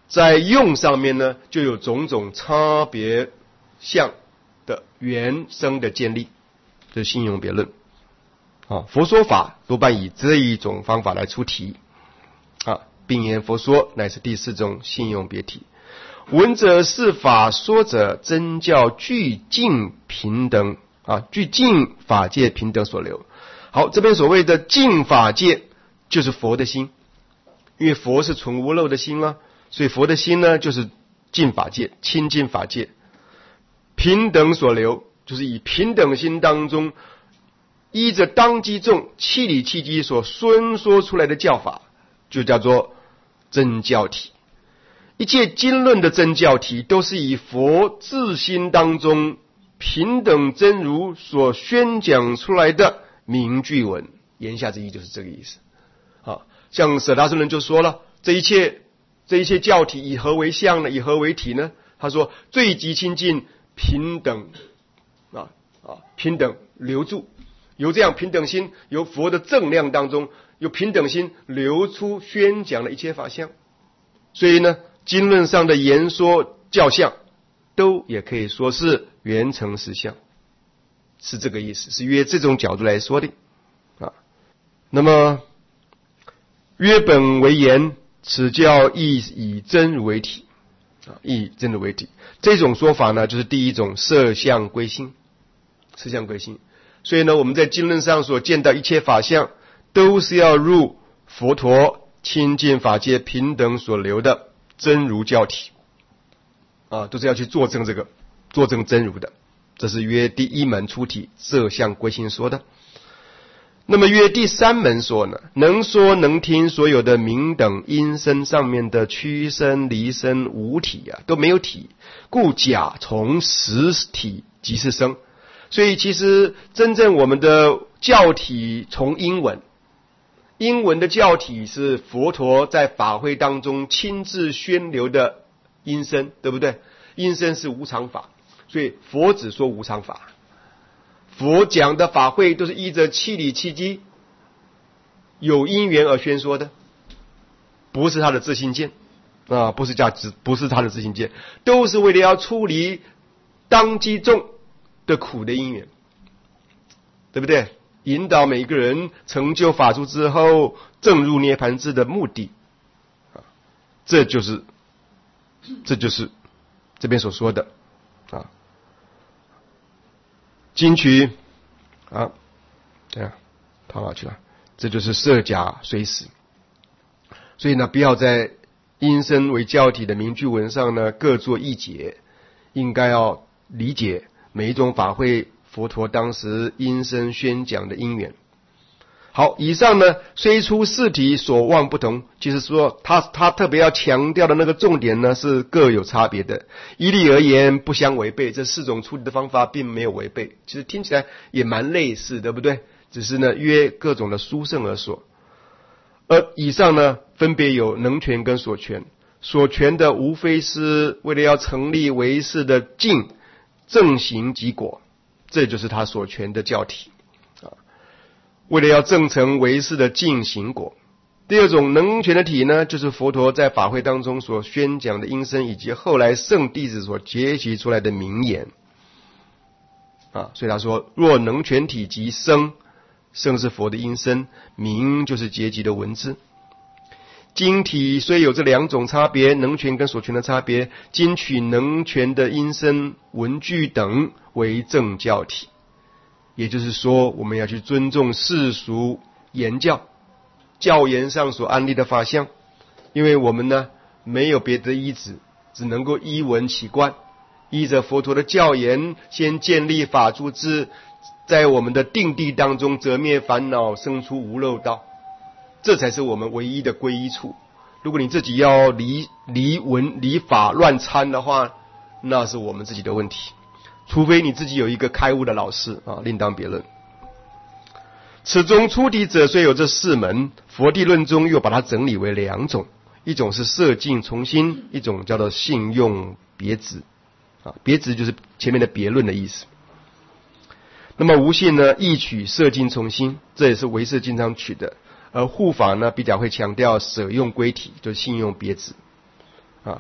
在用上面呢，就有种种差别相的原生的建立，这是信用别论。佛说法多半以这一种方法来出题。并言佛说乃是第四种信用别题。闻者是法说者，真教具尽平等具尽法界平等所留。好，这边所谓的尽法界就是佛的心，因为佛是纯无漏的心了，所以佛的心呢就是尽法界，清净法界。平等所留，就是以平等心当中依着当机众气理气机所宣说出来的教法，就叫做真教体。一切经论的真教体都是以佛自心当中平等真如所宣讲出来的名句文，言下之意就是这个意思。像舍大圣人就说了，这一切教体以何为相呢？以何为体呢？他说最极清净平等平等留住，由这样平等心，由佛的正量当中，由平等心流出宣讲的一切法相。所以呢，经论上的言说教相都也可以说是圆成实相，是这个意思，是约这种角度来说的那么约本为言，此教亦以真如为体亦以真如为体。这种说法呢，就是第一种摄相归心，摄相归心。所以呢，我们在经论上所见到一切法相，都是要入佛陀清净法界平等所留的真如教体都是要去作证这个，作证真如的。这是约第一门出体摄相归心说的。那么约第三门说呢，能说能听所有的名等音声上面的屈声离声无体都没有体，故假从实体即是声。所以其实真正我们的教体从音闻，音闻的教体是佛陀在法会当中亲自宣流的音声，对不对？音声是无常法，所以佛只说无常法。佛讲的法会都是依着气理气机有因缘而宣说的，不是他的自性见不是他的自性见，都是为了要处理当机众的苦的因缘，对不对？引导每一个人成就法术之后证入涅槃智的目的这就是这边所说的经曲这样跑哪去了？这就是摄假随实。所以呢，不要在音声为教体的名句文上呢各作意解，应该要理解每一种法会佛陀当时音声宣讲的因缘。好，以上呢虽出四体所望不同，其实说他特别要强调的那个重点呢是各有差别的，依例而言不相违背。这四种处理的方法并没有违背，其实听起来也蛮类似，对不对？只是呢约各种的殊胜而说。而以上呢分别有能权跟所权，所权的无非是为了要成立唯识的净正行及果，这就是他所权的教体为了要证成唯识的净行果。第二种能权的体呢，就是佛陀在法会当中所宣讲的音声，以及后来圣弟子所结集出来的名言所以他说若能权体即声，声是佛的音声，名就是结集的文字。经体虽有这两种差别，能权跟所权的差别，经取能权的音声文句等为正教体。也就是说，我们要去尊重世俗言教，教言上所安立的法相，因为我们呢没有别的依止，只能够依闻起观，依着佛陀的教言，先建立法住智，在我们的定地当中折灭烦恼，生出无漏道，这才是我们唯一的皈依处。如果你自己要离文离法乱参的话，那是我们自己的问题。除非你自己有一个开悟的老师另当别论。此中出体者虽有这四门，佛地论中又把它整理为两种，一种是摄尽从心，一种叫做信用别执别执就是前面的别论的意思。那么无信呢亦取摄尽从心，这也是唯识经常取的，而护法呢比较会强调舍用归体，就是信用别执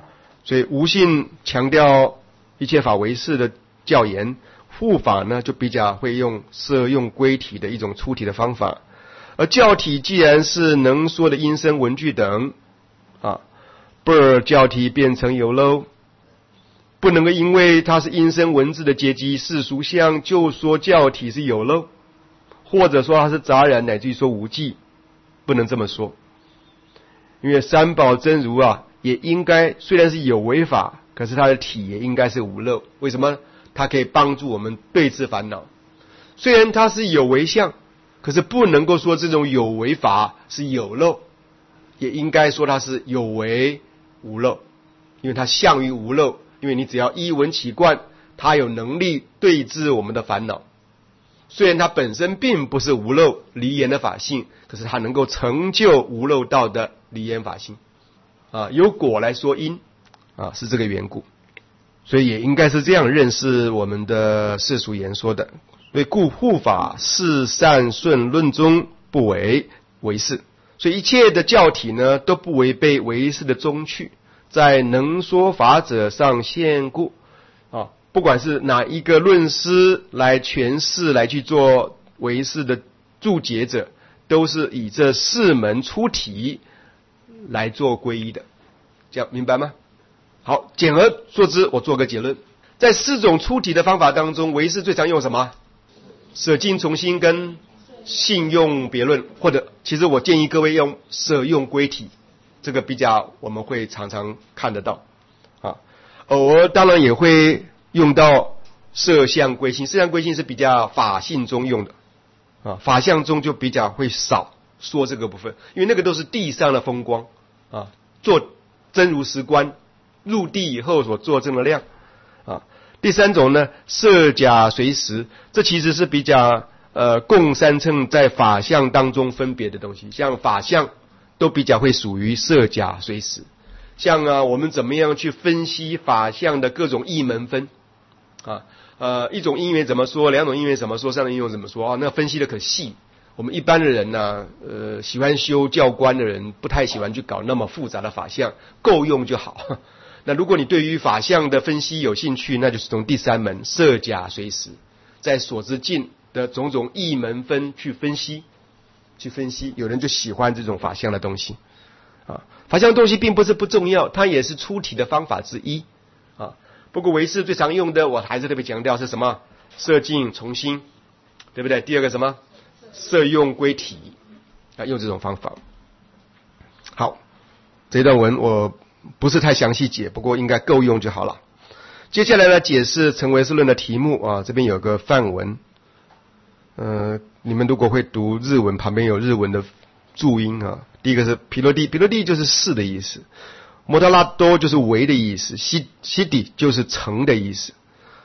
所以无性强调一切法唯识的教言，护法呢就比较会用摄用归体的一种出体的方法。而教体既然是能说的音声文句等不而教体变成有漏，不能够因为它是音声文字的阶级世俗相就说教体是有漏，或者说它是杂染，乃至于说无记，不能这么说。因为三宝真如也应该虽然是有为法，可是它的体也应该是无漏。为什么？它可以帮助我们对治烦恼。虽然它是有为相，可是不能够说这种有为法是有漏，也应该说它是有为无漏，因为它相于无漏。因为你只要依闻起观，它有能力对治我们的烦恼。虽然它本身并不是无漏离言的法性，可是它能够成就无漏道的离言法性由果来说因是这个缘故。所以也应该是这样认识我们的世俗言说的。所以故护法是善顺论中不为唯识，所以一切的教体呢都不违背唯识的宗趣，在能说法者上现故不管是哪一个论师来诠释来去做唯识的注解者，都是以这四门出体来做皈依的。这样明白吗？好，简而说之，我做个结论。在四种出体的方法当中，唯识最常用什么？舍尽从心跟信用别论，或者其实我建议各位用舍用归体，这个比较我们会常常看得到偶尔当然也会用到摄相归性。摄相归性是比较法性中用的法相中就比较会少说这个部分，因为那个都是地上的风光做真如实观，入地以后所做证的量第三种呢，摄假随实，这其实是比较共三乘在法相当中分别的东西。像法相都比较会属于摄假随实，像我们怎么样去分析法相的各种义门分一种因缘怎么说，两种因缘怎么说，三种因缘怎么说那分析的可细。我们一般的人喜欢修教观的人不太喜欢去搞那么复杂的法相，够用就好。那如果你对于法相的分析有兴趣，那就是从第三门摄假随实，在所知境的种种义门分去分析。有人就喜欢这种法相的东西法相的东西并不是不重要，它也是出体的方法之一不过唯识最常用的，我还是特别强调是什么？摄尽从心，对不对？第二个什么？摄用归体用这种方法。好，这段文我不是太详细解，不过应该够用就好了。接下来呢，解释成唯识论的题目这边有个范文你们如果会读日文，旁边有日文的注音第一个是毗罗地，毗罗地就是是的意思，摩他拉多就是为的意思，西底就是成的意思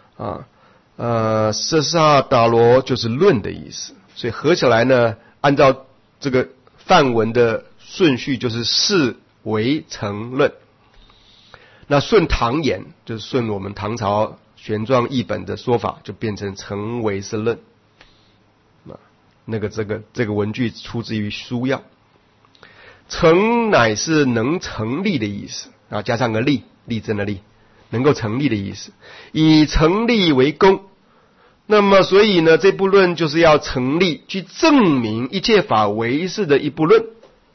色萨达罗就是论的意思。所以合起来呢，按照这个范文的顺序就是是为成论。那顺唐言就是顺我们唐朝玄奘译本的说法，就变成成唯识论这个文句出自于书要。成乃是能成立的意思加上个立，立正的立，能够成立的意思，以成立为功。那么所以呢，这部论就是要成立去证明一切法唯识的一部论。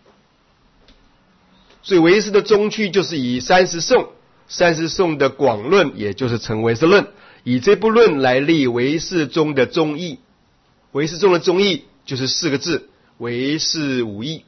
所以唯识的宗趣就是以三十颂的广论，也就是成唯识论，以这部论来立唯识中的宗义。唯识中的宗义就是四个字，唯识无义。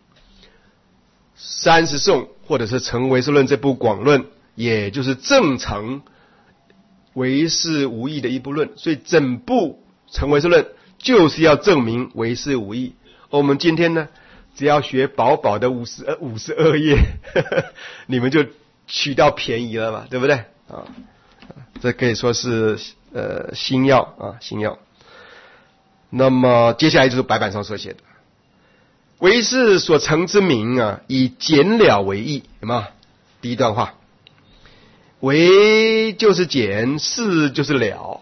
三十颂或者是成唯识论这部广论，也就是正成唯识无义的一部论。所以整部成唯识论就是要证明唯识无义。我们今天呢，只要学薄薄的52页你们就取到便宜了嘛，对不对这可以说是心要心要。那么接下来就是白板上所写的唯识所成之名以简了为义，有没有？第一段话，唯就是简，是就是了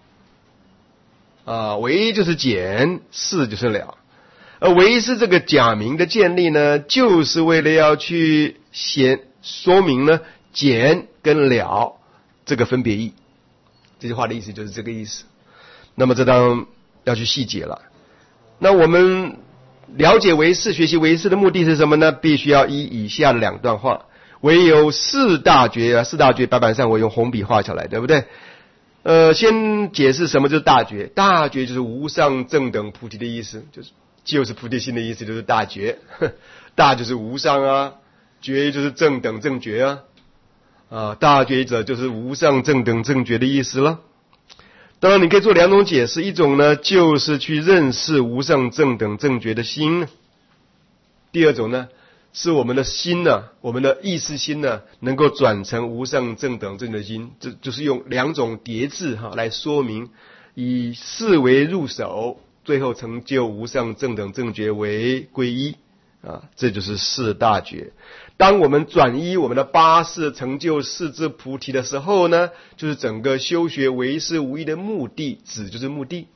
唯就是简，是就是了。而唯识这个假名的建立呢，就是为了要去说明呢简跟了这个分别义。这句话的意思就是这个意思。那么这当然要去细解了。那我们了解唯识、学习唯识的目的是什么呢？必须要依以下的两段话。唯有四大觉，四大觉白板上我用红笔画下来，对不对？先解释什么就是大觉。大觉就是无上正等菩提的意思，就是菩提心的意思，就是大觉。大就是无上啊，觉就是正等正觉啊，大觉者就是无上正等正觉的意思了。当然你可以做两种解释，一种呢就是去认识无上正等正觉的心，第二种呢是我们的心呢，我们的意识心呢能够转成无上正等正觉的心，这就是用两种叠字来说明，以四为入手，最后成就无上正等正觉为归依这就是四大觉。当我们转依我们的八识成就四智菩提的时候呢，就是整个修学唯识无异的目的，子就是目的，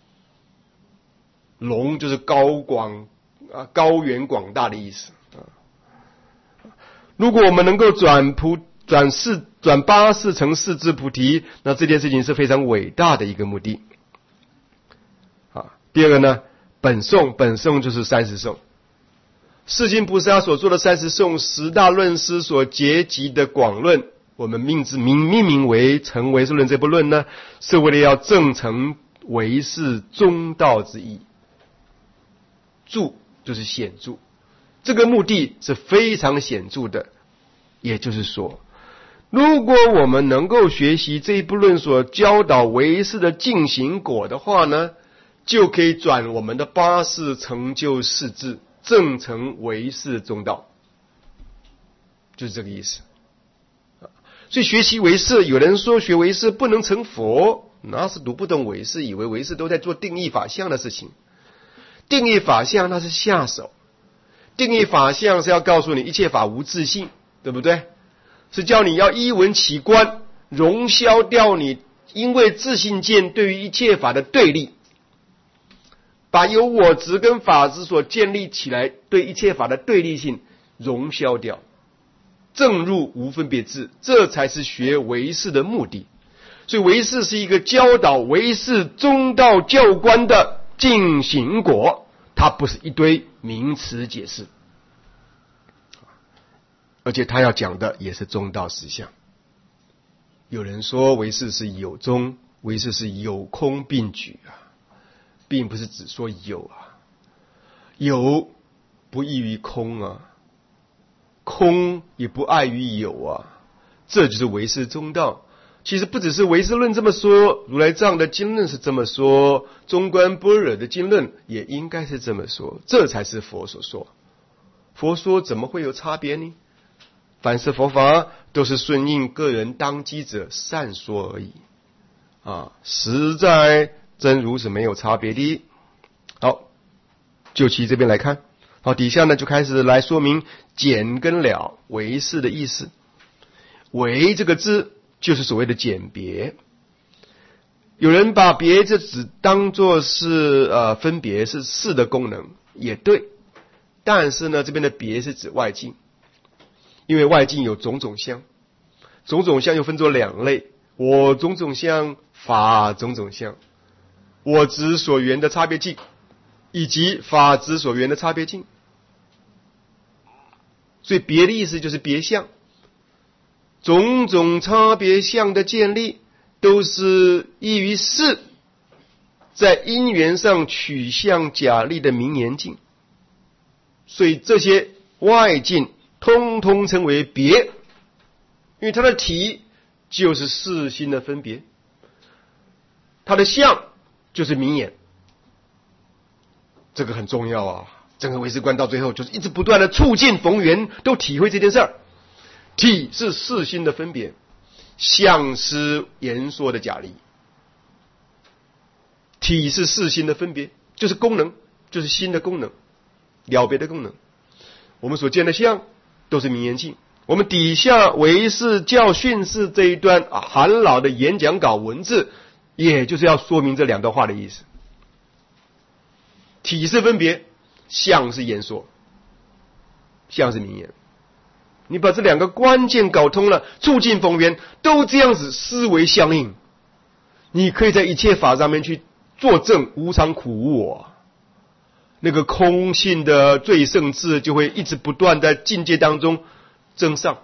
龙就是高远广大的意思如果我们能够转八识成四智菩提，那这件事情是非常伟大的一个目的第二个呢，本颂就是30颂。世亲菩萨所做的30颂，十大论师所结集的广论，我们命名为《成唯识论》。这部论呢，是为了要证成唯识中道之意。著就是显著，这个目的是非常显著的。也就是说，如果我们能够学习这一部论所教导唯识的进行果的话呢，就可以转我们的八识成就四智，证成唯识中道，就是这个意思。所以学习唯识，有人说学唯识不能成佛，那是读不懂唯识，以为唯识都在做定义法相的事情。定义法相那是下手，定义法相是要告诉你一切法无自性，对不对？是叫你要依闻起观，容消掉你因为自性见对于一切法的对立，把有我执跟法执所建立起来对一切法的对立性容消掉，正入无分别智，这才是学唯识的目的。所以唯识是一个教导唯识中道教观的进行果，它不是一堆名词解释，而且他要讲的也是中道实相。有人说唯识是有中，唯识是有空并举并不是只说有有不异于空空也不碍于有这就是唯识中道。其实不只是唯识论这么说，如来藏的经论是这么说，中观般若的经论也应该是这么说，这才是佛所说。佛说怎么会有差别呢？凡是佛法都是顺应个人当机者善说而已实在真如是没有差别的。好，就其这边来看，好，底下呢就开始来说明简跟了唯识的意思。唯这个字就是所谓的简别，有人把别这只当作是分别是识的功能，也对，但是呢这边的别是指外境，因为外境有种种相，种种相又分作两类，我种种相、法种种相，我执所缘的差别境以及法执所缘的差别境。所以别的意思就是别相，种种差别相的建立都是依于识在因缘上取向假立的名言境，所以这些外境通通称为别，因为它的体就是识心的分别，它的相就是名言。这个很重要整个唯识观到最后就是一直不断的促进逢源，都体会这件事儿。体是识心的分别，相是言说的假立。体是识心的分别，就是功能，就是心的功能，了别的功能。我们所见的相都是名言境。我们底下唯识教训示这一段韩老的演讲稿文字，也就是要说明这两段话的意思。体是分别，相是言说，相是名言。 你把这两个关键搞通了，促进逢源，都这样子思维相应，你可以在一切法上面去作证无常苦无我，那个空性的最胜智就会一直不断在境界当中增上。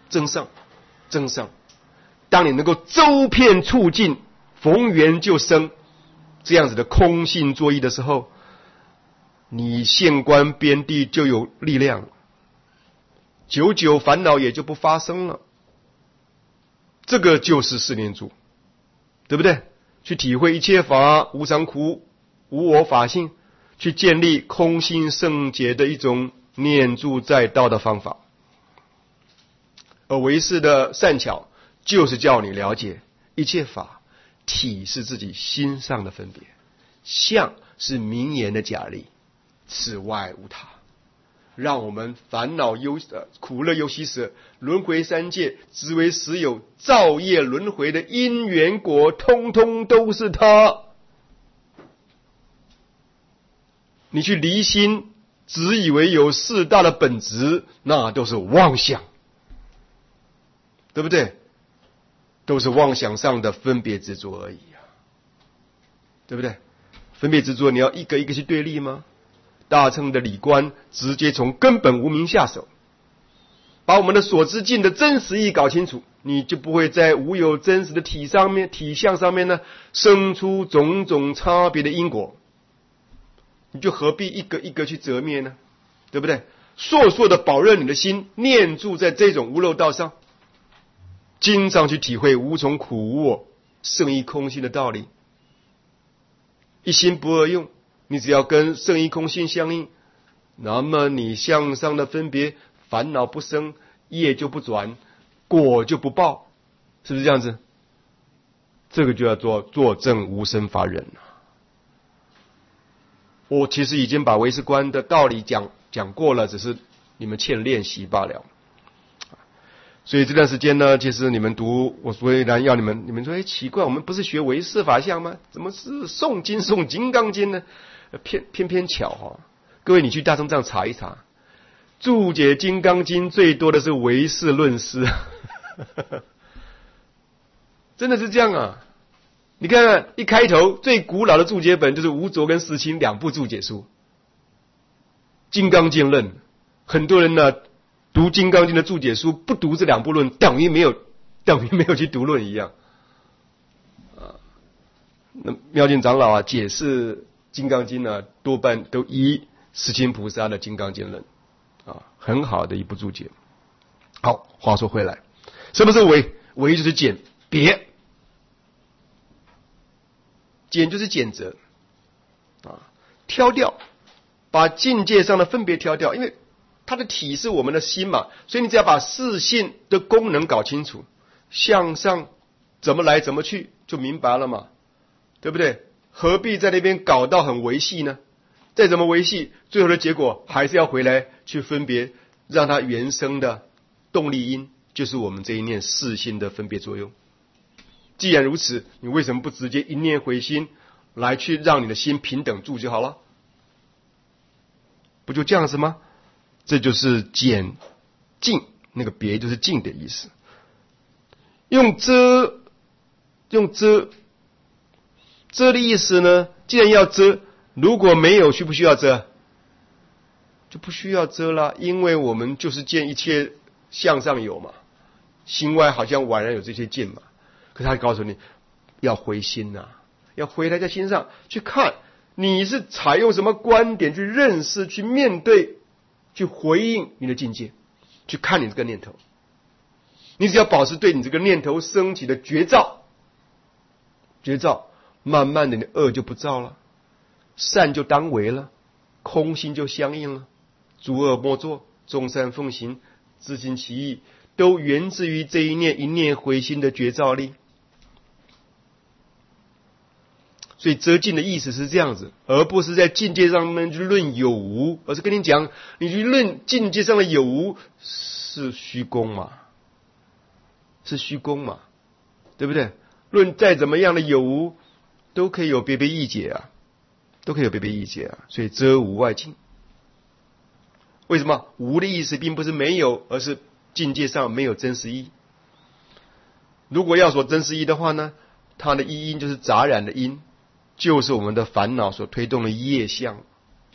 当你能够周遍促进逢源就生这样子的空性作意的时候，你现观边地就有力量，久久烦恼也就不发生了。这个就是四念住，对不对？去体会一切法无常苦无我法性，去建立空性圣洁的一种念住在道的方法。而唯识的善巧就是叫你了解一切法体是自己心上的分别，相是名言的假立，此外无他。让我们烦恼苦乐忧喜舍轮回三界只为实有造业轮回的因缘果，通通都是他。你去离心只以为有四大的本质，那都是妄想，对不对？都是妄想上的分别执着而已啊，对不对？分别执着你要一个一个去对立吗？大乘的理观直接从根本无明下手，把我们的所知境的真实意搞清楚，你就不会在无有真实的体相上面呢生出种种差别的因果，你就何必一个一个去折灭呢？对不对？烁烁的保任你的心念住在这种无漏道上，经常去体会无从苦无我圣义空性的道理，一心不二用，你只要跟圣义空性相应，那么你向上的分别烦恼不生，业就不转，果就不报，是不是这样子？这个就要做证无生法忍。我其实已经把唯识观的道理讲过了，只是你们欠练习罢了。所以这段时间呢，其实你们读，我虽然要你们说，奇怪，我们不是学唯识法相吗？怎么是诵经诵金刚经呢？偏巧各位你去大众藏查一查，注解金刚经最多的是唯识论师，真的是这样啊！你看看一开头最古老的注解本就是吴卓跟释清两部注解书，金刚经论，很多人呢读金刚经的注解书不读这两部论，等于没有去读论一样啊。那妙净长老解释金刚经呢，多半都依释清菩萨的金刚经论啊，很好的一部注解。好，话说回来，什么是唯？唯就是简别，简就是简择啊，挑掉，把境界上的分别挑掉，因为它的体是我们的心嘛，所以你只要把四性的功能搞清楚，向上怎么来怎么去就明白了嘛，对不对？何必在那边搞到很维系呢？再怎么维系，最后的结果还是要回来去分别，让它原生的动力因就是我们这一念四性的分别作用。既然如此，你为什么不直接一念回心来去让你的心平等住就好了？不就这样子吗？这就是简净，那个别就是净的意思。用遮的意思呢，既然要遮，如果没有需不需要遮？就不需要遮了，因为我们就是见一切向上有嘛，心外好像宛然有这些见嘛。可是他告诉你要回心啊，要回来在心上去看，你是采用什么观点去认识、去面对、去回应你的境界，去看你这个念头。你只要保持对你这个念头升起的觉照，慢慢的你的恶就不造了，善就当为了，空心就相应了，诸恶莫作，众善奉行，自行其意，都源自于这一念一念回心的觉照力。所以遮境的意思是这样子，而不是在境界上面去论有无，而是跟你讲，你去论境界上的有无是虚空嘛，对不对？论再怎么样的有无，都可以有别意解啊，所以遮无外境。为什么无的意思并不是没有，而是境界上没有真实义。如果要说真实义的话呢，它的一因就是杂染的因，就是我们的烦恼所推动的业相，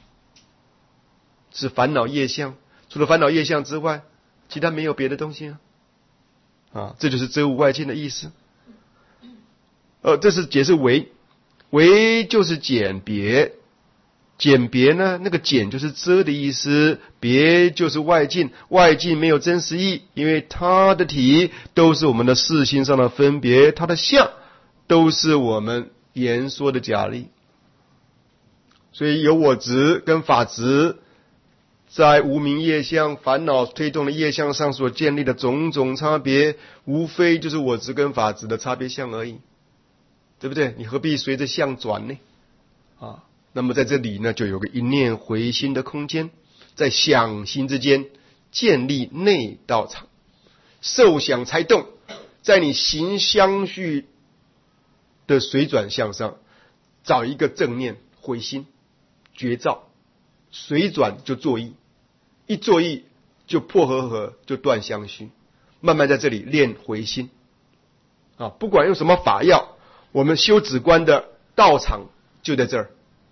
是烦恼业相。除了烦恼业相之外，其他没有别的东西啊。这就是遮无外境的意思。这是解释为，为就是简别，简别呢，那个简就是遮的意思，别就是外境，外境没有真实义，因为它的体都是我们的识心上的分别，它的相都是我们言说的假立。所以有我执跟法执在无明业相、烦恼推动的业相上所建立的种种差别，无非就是我执跟法执的差别相而已，对不对？你何必随着相转呢？那么在这里呢，就有个一念回心的空间，在想心之间建立内道场，受想才动，在你行相续的随转向上找一个正念回心觉照，随转就作意，一作意就破合就断相续，慢慢在这里练回心不管用什么法药，我们修止观的道场就在这儿，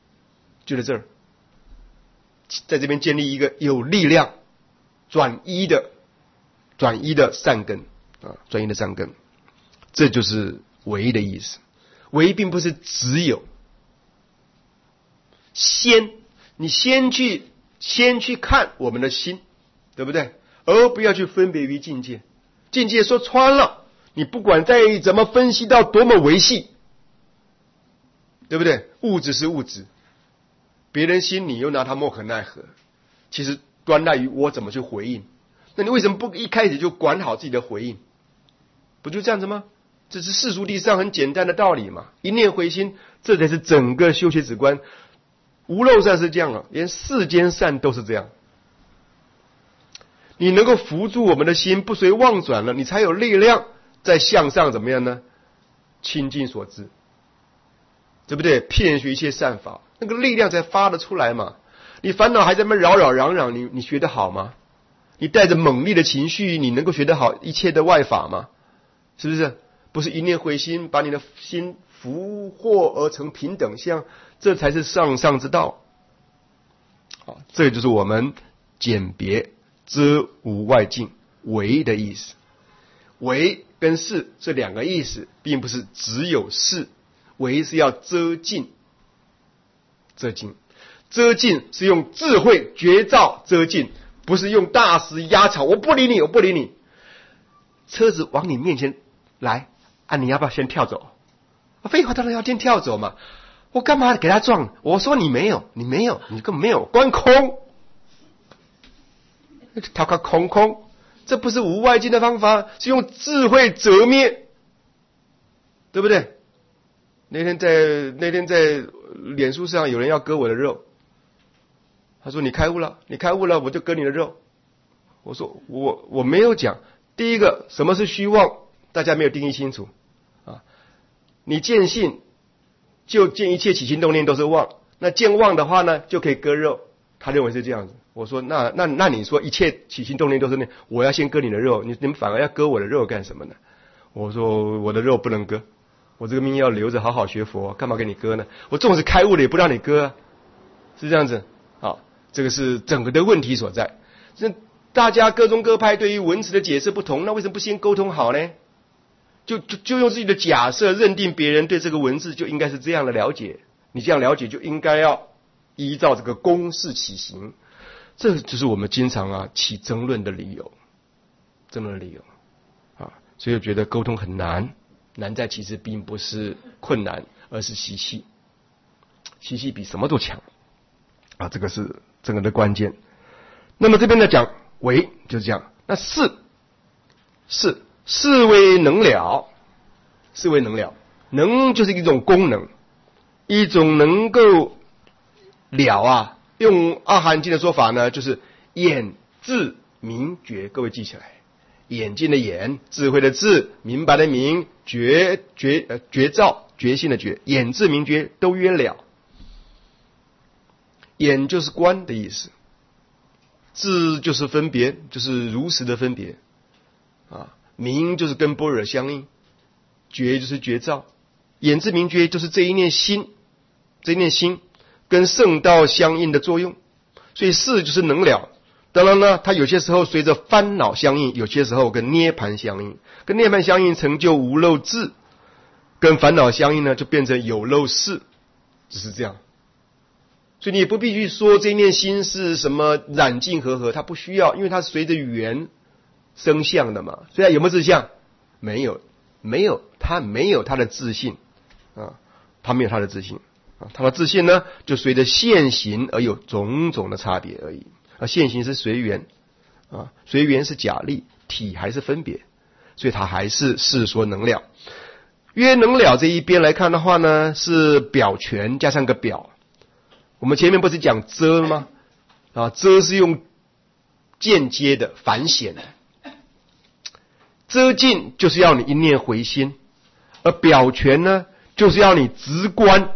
在这边建立一个有力量转移的善根转移的善根，这就是唯的意思。唯并不是只有，你先去看我们的心，对不对？而不要去分别于境界。境界说穿了，你不管再怎么分析到多么维系，对不对？物质是物质，别人心你又拿它莫可奈何，其实端赖于我怎么去回应。那你为什么不一开始就管好自己的回应？不就这样子吗？这是世俗地上很简单的道理嘛，一念回心，这才是整个修学止观。无漏善是这样了，连世间善都是这样。你能够扶住我们的心，不随妄转了，你才有力量在向上怎么样呢？亲近所知，对不对？遍学一切善法，那个力量才发得出来嘛。你烦恼还在那扰扰嚷嚷，你学得好吗？你带着猛烈的情绪，你能够学得好一切的外法吗？是不是？不是一念回心，把你的心俘获而成平等相，这才是上上之道。这就是我们简别遮无外境唯的意思。唯跟是这两个意思，并不是只有是，唯是要遮境，遮境是用智慧觉照遮境，不是用大石压场。我不理你，车子往你面前来你要不要先跳走？废话，当然要先跳走嘛。我干嘛给他撞？我说你没有，你根本没有，观空，跳个空，这不是无外境的方法，是用智慧折灭，对不对？那天在脸书上有人要割我的肉，他说你开悟了，我就割你的肉。我说我没有讲。第一个，什么是虚妄？大家没有定义清楚你见性就见一切起心动念都是妄，那见妄的话呢，就可以割肉。他认为是这样子。我说那你说一切起心动念都是念，我要先割你的肉，你们反而要割我的肉干什么呢？我说我的肉不能割，我这个命要留着好好学佛，干嘛给你割呢？我纵使开悟了也不让你割是这样子。这个是整个的问题所在。大家各宗各派对于文词的解释不同，那为什么不先沟通好呢？就用自己的假设认定别人对这个文字就应该是这样的了解，你这样了解就应该要依照这个公式起行，这就是我们经常起争论的理由，所以我觉得沟通很难，难在其实并不是困难，而是习气比什么都强这个是整个的关键。那么这边呢讲为就是这样，那是为能了，能就是一种功能，一种能够了用阿含经的说法呢，就是眼智明觉。各位记起来，眼睛的眼，智慧的智，明白的明，觉照觉性的觉，眼智明觉都约了。眼就是观的意思，智就是分别，就是如实的分别明就是跟般若相应，觉就是觉照，眼智明觉就是这一念心跟圣道相应的作用。所以事就是能了。当然呢，它有些时候随着烦恼相应，有些时候跟涅槃相应，跟涅槃相应成就无漏智，跟烦恼相应呢就变成有漏事，只是这样。所以你也不必去说这一念心是什么染净和它不需要，因为它随着缘生相的嘛。所以它有没有自相？没有，它没有它的自性它没有它的自性它的自性呢就随着现行而有种种的差别而已。现行是随缘随缘是假立，体还是分别，所以它还是世说能了。约能了这一边来看的话呢，是表权加上个表。我们前面不是讲遮吗？遮是用间接的反显的，遮尽就是要你一念回心，而表权呢就是要你直观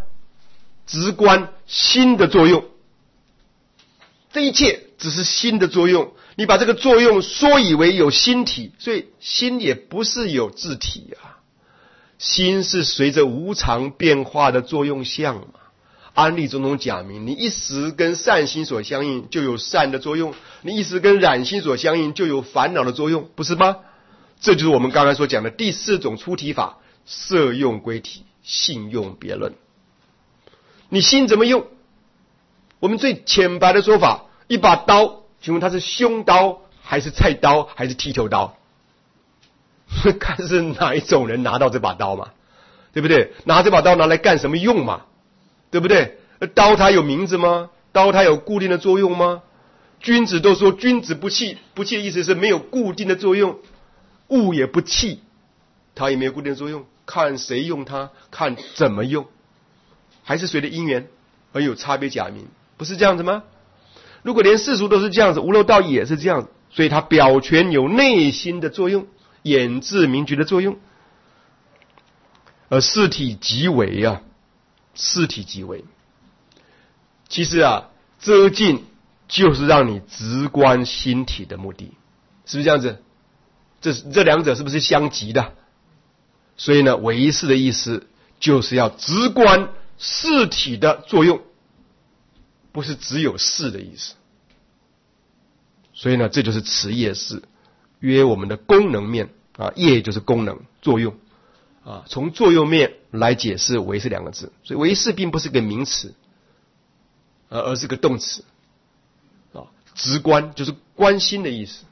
心的作用。这一切只是心的作用，你把这个作用说以为有心体，所以心也不是有自体心是随着无常变化的作用相嘛。安立种种假名，你一时跟善心所相应，就有善的作用；你一时跟染心所相应，就有烦恼的作用，不是吗？这就是我们刚才所讲的第四种出体法：色用归体，性用别论。你心怎么用？我们最浅白的说法，一把刀，请问它是凶刀还是菜刀还是剃头刀？看是哪一种人拿到这把刀嘛，对不对？拿这把刀拿来干什么用嘛，对不对？刀它有名字吗？刀它有固定的作用吗？君子都说君子不器，不器的意思是没有固定的作用，物也不器，它也没有固定的作用，看谁用它，看怎么用，还是随着因缘而有差别假名，不是这样子吗？如果连世俗都是这样子，无漏道也是这样子，所以它表权有内心的作用，眼智明觉的作用，而事体即为事体即为。其实遮尽就是让你直观心体的目的，是不是这样子？这两者是不是相即的？所以呢，唯识的意思就是要直观事体的作用，不是只有事的意思。所以呢，这就是持业识，约我们的功能面业就是功能作用从作用面来解释唯识两个字。所以唯识并不是个名词而是个动词直观就是观心的意思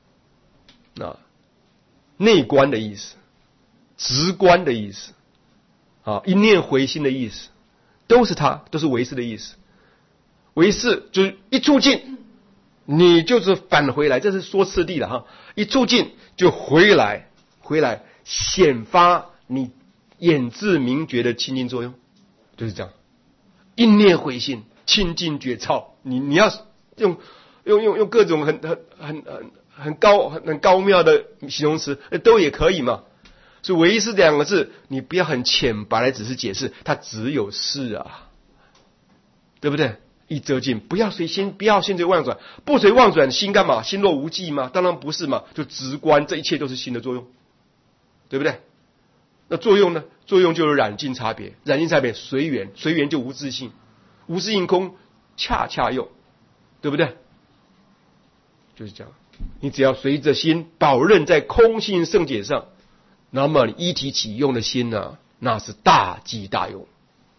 内观的意思，直观的意思一念回心的意思，都是它，都是唯识的意思。唯识就是一出境你就是返回来，这是说次第的一出境就回来显发你眼智明觉的清净作用，就是这样。一念回心，清净觉照，你要用各种很高妙的形容词都也可以嘛。所以唯识两个字，你不要很浅白来只是解释，它只有事对不对？一遮尽，不要随心，不要心随妄转，不随妄转，心干嘛？心若无记吗？当然不是嘛，就直观，这一切都是心的作用，对不对？那作用呢？作用就是染净差别，染净差别随缘，随缘就无自性，无自性空，恰恰用，对不对？就是这样。你只要随着心保任在空性圣解上，那么你一体起用的心那是大机大用。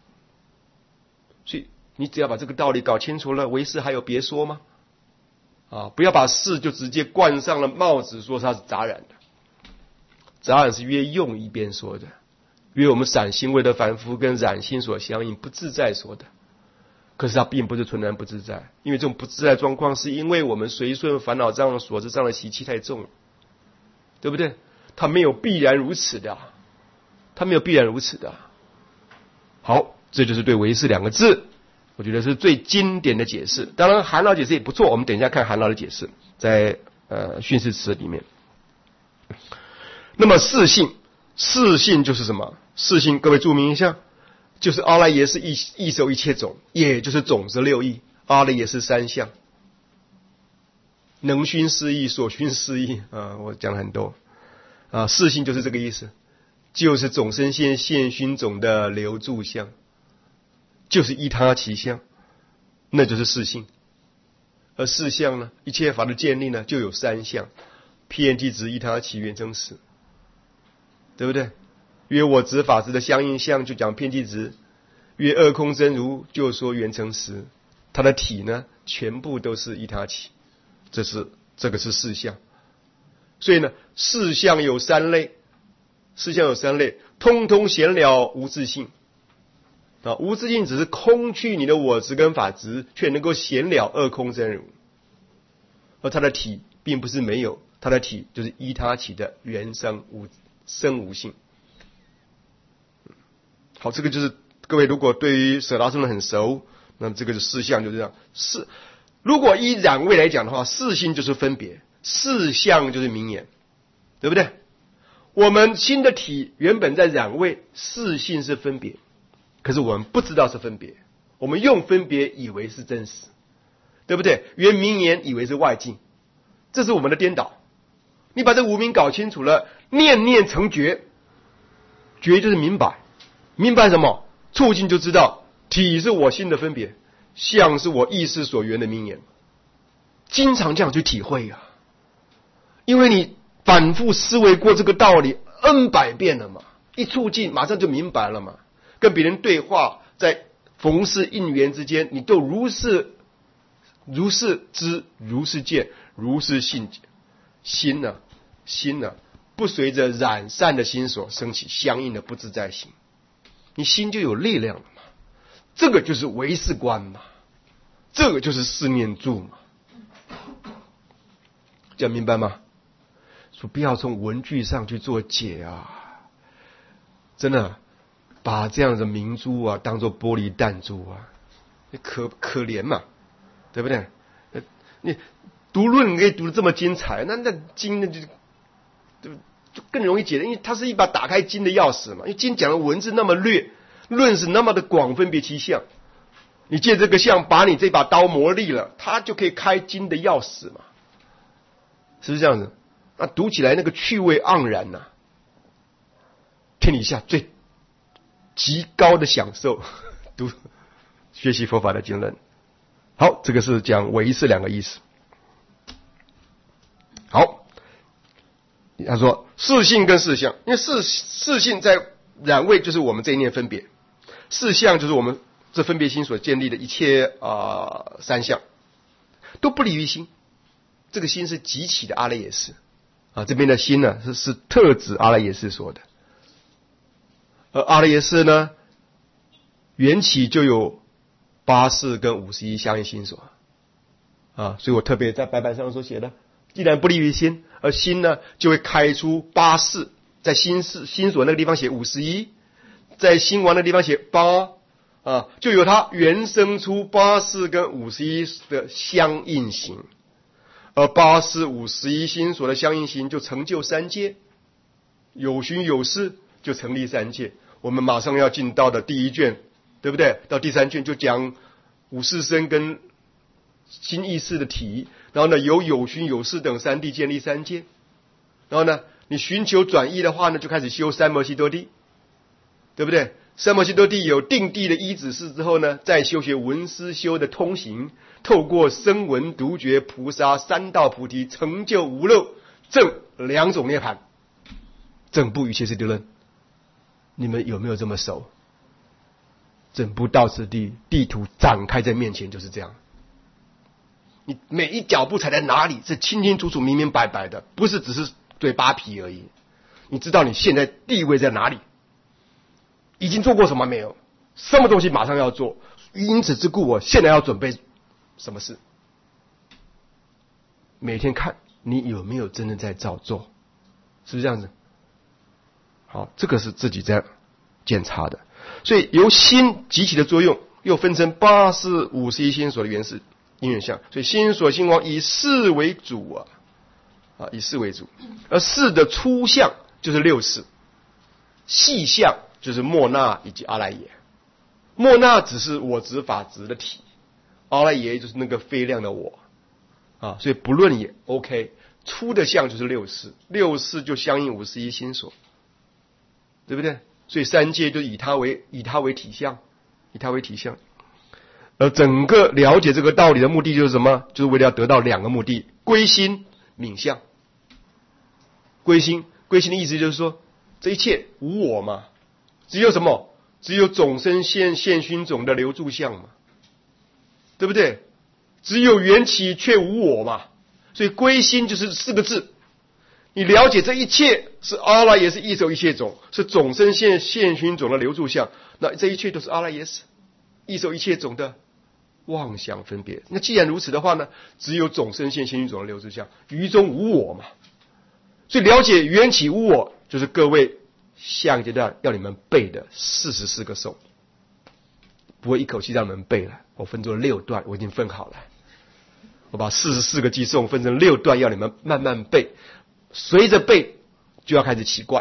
所以你只要把这个道理搞清楚了，唯识还有别说吗？不要把事就直接冠上了帽子，说它是杂染的。杂染是约用一边说的，约我们散心位的凡夫跟染心所相应不自在说的。可是它并不是纯然不自在，因为这种不自在状况是因为我们随顺烦恼障所致上的习气太重了，对不对？它没有必然如此的，好，这就是对唯识两个字，我觉得是最经典的解释。当然韩老解释也不错，我们等一下看韩老的解释，在训示词里面。那么四性就是什么？四性各位注明一下，就是阿赖耶识一手一切种，也就是种子六义，阿赖耶识三相，能熏四义，所熏四义我讲了很多。 四性就是这个意思，就是总生现现熏种的流住相，就是依他其相，那就是四性。而四相呢，一切法的建立呢，就有三相：遍计执、依他其缘生死，对不对？约我执法执的相应相就讲遍计执，约二空真如就说缘成实，它的体呢全部都是依他起，这个是四相。所以呢，四相有三类，通通显了无自性。无自性只是空去你的我执跟法执，却能够显了二空真如。而它的体并不是没有，它的体就是依他起的原生无性。好，这个就是各位如果对于舍大圣的很熟，那么这个是四相就这样。如果依染位来讲的话，四性就是分别，四相就是名言，对不对？我们心的体原本在染位，四性是分别，可是我们不知道是分别，我们用分别以为是真实，对不对？原名言以为是外境，这是我们的颠倒。你把这无明搞清楚了，念念成觉，觉就是明白，明白什么？促进就知道体是我心的分别，相是我意识所缘的名言。经常这样去体会啊，因为你反复思维过这个道理 N 百遍了嘛，一促进马上就明白了嘛。跟别人对话，在逢事应缘之间，你都如是知，如是见，如是信。心呢，不随着染善的心所升起相应的不自在心，你心就有力量了嘛。这个就是唯识观嘛，这个就是四念住嘛。这样明白吗？说不要从文句上去做解啊，真的把这样的明珠啊当做玻璃弹珠啊，可怜嘛，对不对？你读论可以读得这么精彩，那经呢就更容易解的，因为它是一把打开经的钥匙嘛。因为经讲的文字那么略，论是那么的广，分别其相。你借这个相把你这把刀磨利了，它就可以开经的钥匙嘛，是不是这样子？那读起来那个趣味盎然呐，天底下最极高的享受，学习佛法的经论。好，这个是讲唯识两个意思。好，他说四性跟四相，因为四性在染位就是我们这一念分别，四相就是我们这分别心所建立的一切三相，都不离于心。这个心是极起的阿赖耶识啊，这边的心呢是特指阿赖耶识说的。而阿赖耶识呢，缘起就有84跟51相应心所啊，所以我特别在白板上所写的，既然不离于心，而心呢就会开出84，在心所那个地方写51，在心王那个地方写8啊，就有它原生出84跟51的相应行，而84、51心所的相应行就成就三界，有寻有识就成立三界。我们马上要进到的第一卷，对不对？到第三卷就讲五识身跟心意识的体，然后呢由有寻有识等三谛建立三界，然后呢你寻求转移的话呢，就开始修三摩悉多地，对不对？三摩悉多地有定地的依止事之后呢，再修学闻思修的通行，透过声闻独觉菩萨三道菩提，成就无漏证两种涅槃，整部一切世谛论。你们有没有这么熟？整部道次第地图展开在面前就是这样，你每一脚步踩在哪里是清清楚楚明明白白的，不是只是嘴巴皮而已。你知道你现在地位在哪里，已经做过什么没有，什么东西马上要做，因此之故我现在要准备什么事，每天看你有没有真的在照做，是不是这样子？好，这个是自己在检查的。所以由心集起的作用又分成84、51心所的原始因缘相，所以心所心王以识为主以识为主，而识的粗相就是六识，细相就是末那以及阿赖耶。末那只是我执法执的体，阿赖耶就是那个非量的我所以不论也 OK， 出的相就是六识，六识就相应51心所，对不对？所以三界就以它为体相，以它为体相。而整个了解这个道理的目的就是什么？就是为了要得到两个目的：归心、泯相。归心的意思就是说，这一切无我嘛，只有什么？只有种生现熏种的留住相嘛，对不对？只有缘起却无我嘛，所以归心就是4个字。你了解这一切是阿赖耶识异受一切种，是种生现熏种的留住相，那这一切都是阿赖耶识异受一切种的妄想分别。那既然如此的话呢，只有种生现熏种的留住相，于中无我嘛。所以了解缘起无我，就是各位下一个阶段要你们背的44个颂，不会一口气让你们背了，我分作6段，我已经分好了。我把44个偈颂分成6段，要你们慢慢背，随着背就要开始起观，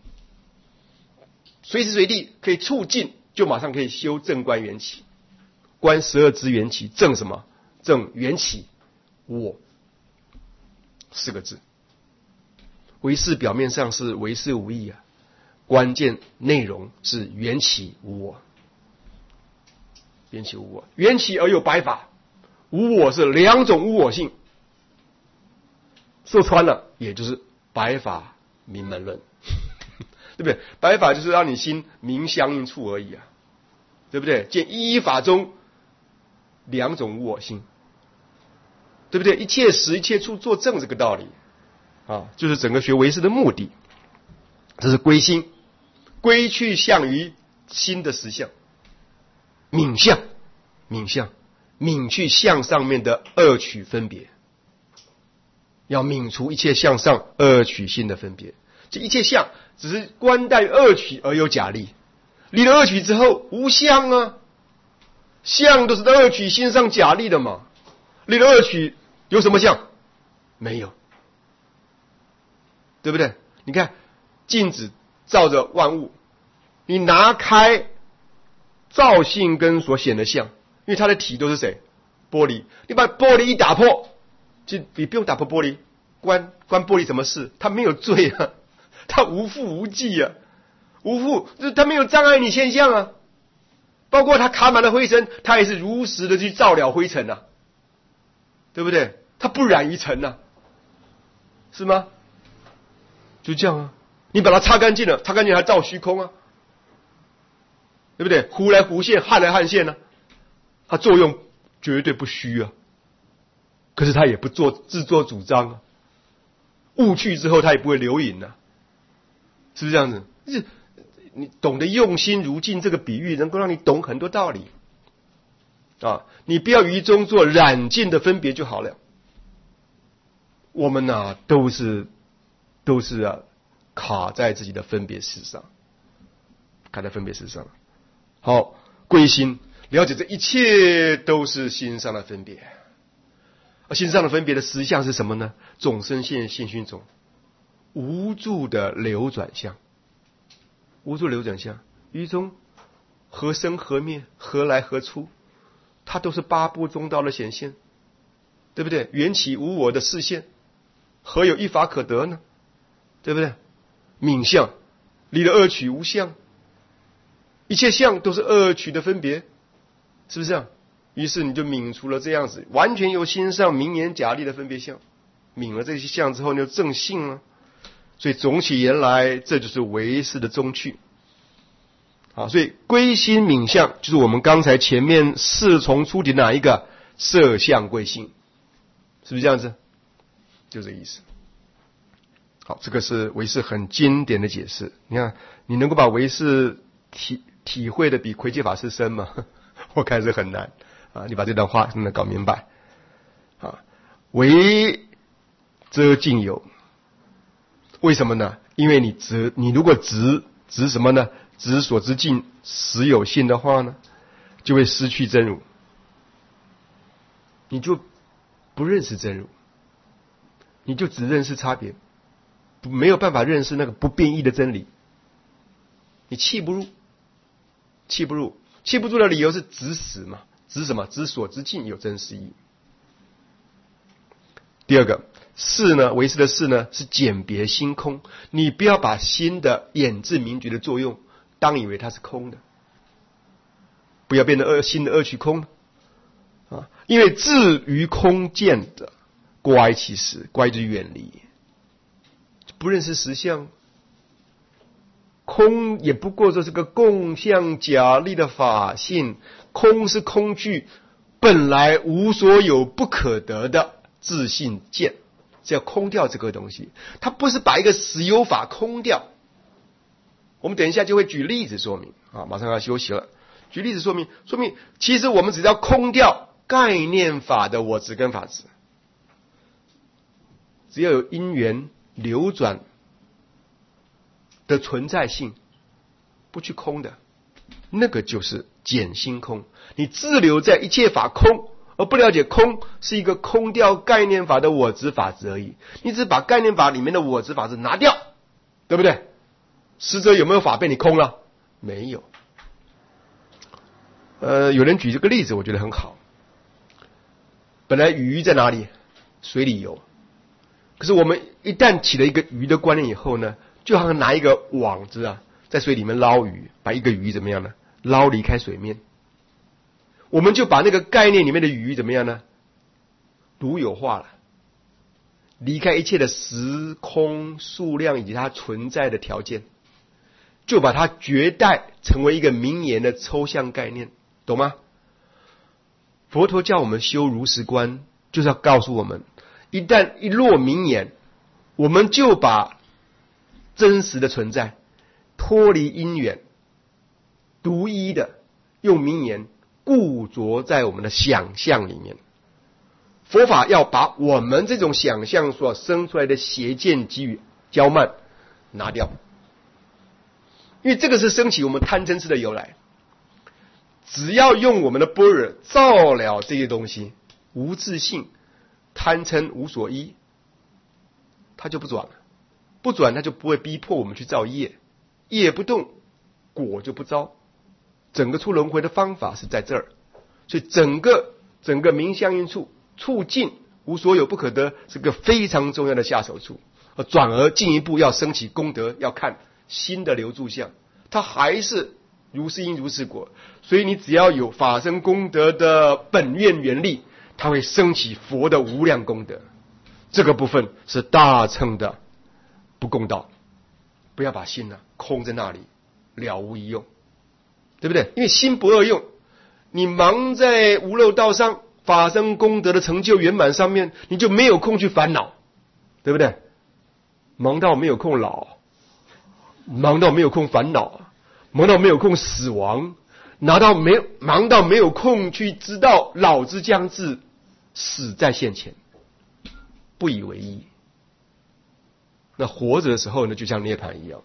随时随地可以促进，就马上可以修正观缘起，观12支缘起，正什么？正缘起无我4个字。唯识表面上是唯识无义啊，关键内容是缘起无我。缘起无我，缘起而有白法，无我是2种无我性，说穿了也就是白法明门论对不对？白法就是让你心明相应处而已啊，对不对？见一法中2种无我性，对不对？一切时一切处作证这个道理啊，就是整个学唯识的目的。这是归心，归去向于心的实相。泯相，泯去相上面的二取分别，要泯除一切相上二取心的分别。这一切相只是观待二取而有假立，离了二取之后无相啊，相都是在二取心上假立的嘛，离了二取有什么相？没有，对不对？你看镜子照着万物，你拿开照性跟所显的相，因为它的体都是谁？玻璃。你把玻璃一打破，就你不用打破玻璃，关玻璃什么事？它没有罪啊，它无缚无忌啊，无缚就是它没有障碍你现象啊。包括它卡满了灰尘，它也是如实的去照了灰尘啊，对不对？它不染于尘啊，是吗？就这样啊，你把它擦干净了，擦干净还照虚空啊，对不对？弧来弧现，汉来汉现呢，它作用绝对不虚啊。可是它也不自作主张啊，悟去之后它也不会留影啊，是不是这样子？你懂得用心如镜这个比喻，能够让你懂很多道理啊。你不要于中做染净的分别就好了。我们啊都是啊卡在自己的分别识上，卡在分别识上。好，归心，了解这一切都是心上的分别。而心上的分别的实相是什么呢？种生现熏种，无助的流转相。无助流转相，于中何生何灭，何来何出，它都是8部中道的显现，对不对？缘起无我的示现，何有一法可得呢？对不对？泯相，离了二取无相，一切相都是二取的分别，是不是这样？于是你就泯除了这样子完全由心上明言假立的分别相，泯了这些相之后，你就正性了。所以总起言来，这就是唯识的宗趣。好，所以归心泯相就是我们刚才前面4重出题哪一个？色相归心，是不是这样子？就这个意思。好，这个是唯识很经典的解释。你看，你能够把唯识体会的比魁伽法师深吗？我看是很难啊！你把这段话真的搞明白啊。唯遮尽有，为什么呢？因为你如果执什么呢？执所知尽实有性的话呢，就会失去真如，你就不认识真如，你就只认识差别，没有办法认识那个不变异的真理，你气不入的理由是执死嘛，执什么？执所知尽有真实义。 第二个事呢，唯识的事呢是简别心空，你不要把心的眼智明觉的作用当以为它是空的，不要变得心的二取空啊，因为至于空见的乖其实，乖就是远离，不认识实相。空也不过这是个共相假立的法性，空是空具本来无所有不可得的自性见，只要空掉这个东西，它不是把一个实有法空掉。我们等一下就会举例子说明啊，马上要休息了。举例子说明其实我们只要空掉概念法的我执跟法执，只要有因缘流转的存在性，不去空的，那个就是简心空。你滞留在一切法空，而不了解空是一个空掉概念法的我执法执而已。你只把概念法里面的我执法执拿掉，对不对？实则有没有法被你空了？没有。有人举这个例子，我觉得很好。本来鱼在哪里？水里游。可是我们一旦起了一个鱼的观念以后呢，就好像拿一个网子啊，在水里面捞鱼，把一个鱼怎么样呢？捞离开水面。我们就把那个概念里面的鱼怎么样呢？如有化了，离开一切的时空数量以及它存在的条件，就把它绝代成为一个名言的抽象概念，懂吗？佛陀叫我们修如实观，就是要告诉我们，一旦一落名言，我们就把真实的存在脱离因缘，独一的用名言固着在我们的想象里面。佛法要把我们这种想象所生出来的邪见给予骄慢拿掉，因为这个是升起我们贪嗔痴的由来。只要用我们的般若照了这些东西，无自性贪嗔无所依，它就不转了。不转它就不会逼迫我们去造业，业不动果就不招。整个出轮回的方法是在这儿，所以整个明相应处促进无所有不可得是个非常重要的下手处，转而进一步要升起功德，要看新的留住相，它还是如是因如是果。所以你只要有法身功德的本愿原力，它会升起佛的无量功德。这个部分是大乘的不公道，不要把心空在那里了无一用，对不对？因为心不二用，你忙在无漏道上法身功德的成就圆满上面，你就没有空去烦恼，对不对？忙到没有空老，忙到没有空烦恼，忙到没有空死亡，忙到没有空去知道老之将至，死在现前，不以为意。那活着的时候呢，就像涅槃一样，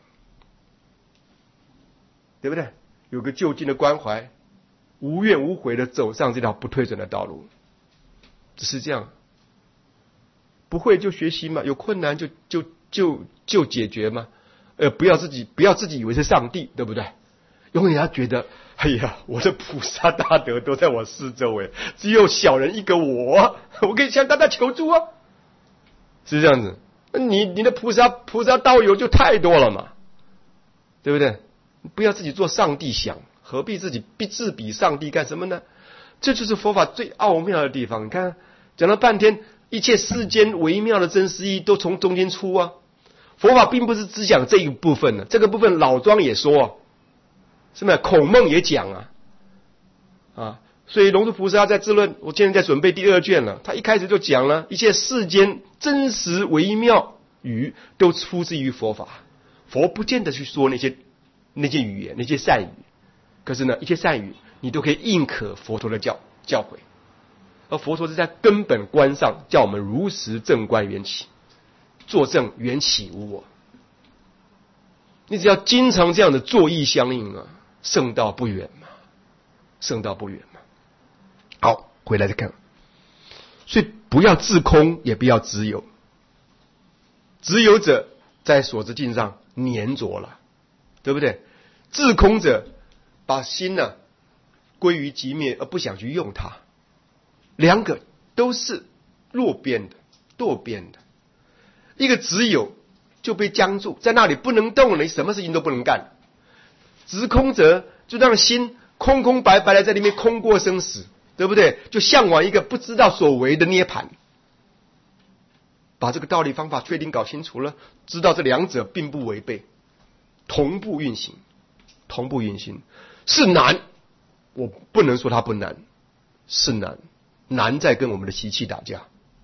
对不对？有个就近的关怀，无怨无悔的走上这条不退转的道路，只是这样。不会就学习嘛，有困难就解决嘛。不要自己以为是上帝，对不对？永远要觉得，哎呀，我的菩萨大德都在我四周，只有小人一个我可以向大家求助啊，是这样子。你的菩萨道友就太多了嘛，对不对？不要自己做上帝想，何必自己自比上帝干什么呢？这就是佛法最奥妙的地方。你看讲了半天，一切世间微妙的真实义都从中间出啊。佛法并不是只讲这一部分呢，这个部分老庄也说，是吗？孔孟也讲啊。所以龙树菩萨在自论，我现在在准备第2卷了，他一开始就讲了一切世间真实微妙语都出自于佛法。佛不见得去说那些语言，那些善语，可是呢，一切善语你都可以应可佛陀的教诲。而佛陀是在根本观上叫我们如实正观缘起，作证缘起无我。你只要经常这样的作意相应圣道不远嘛，圣道不远嘛。好，回来再看。所以不要自空，也不要执有。执有者在所知境上粘着了，对不对？自空者把心归于寂灭，而不想去用它。两个都是弱边的， 多变的。一个只有就被僵住在那里不能动了，你什么事情都不能干。执空者就让心空空白白的在里面空过生死，对不对？就向往一个不知道所为的涅槃。把这个道理方法确定搞清楚了，知道这两者并不违背，同步运行，同步运行是难，我不能说它不难，是难，难在跟我们的习气打架，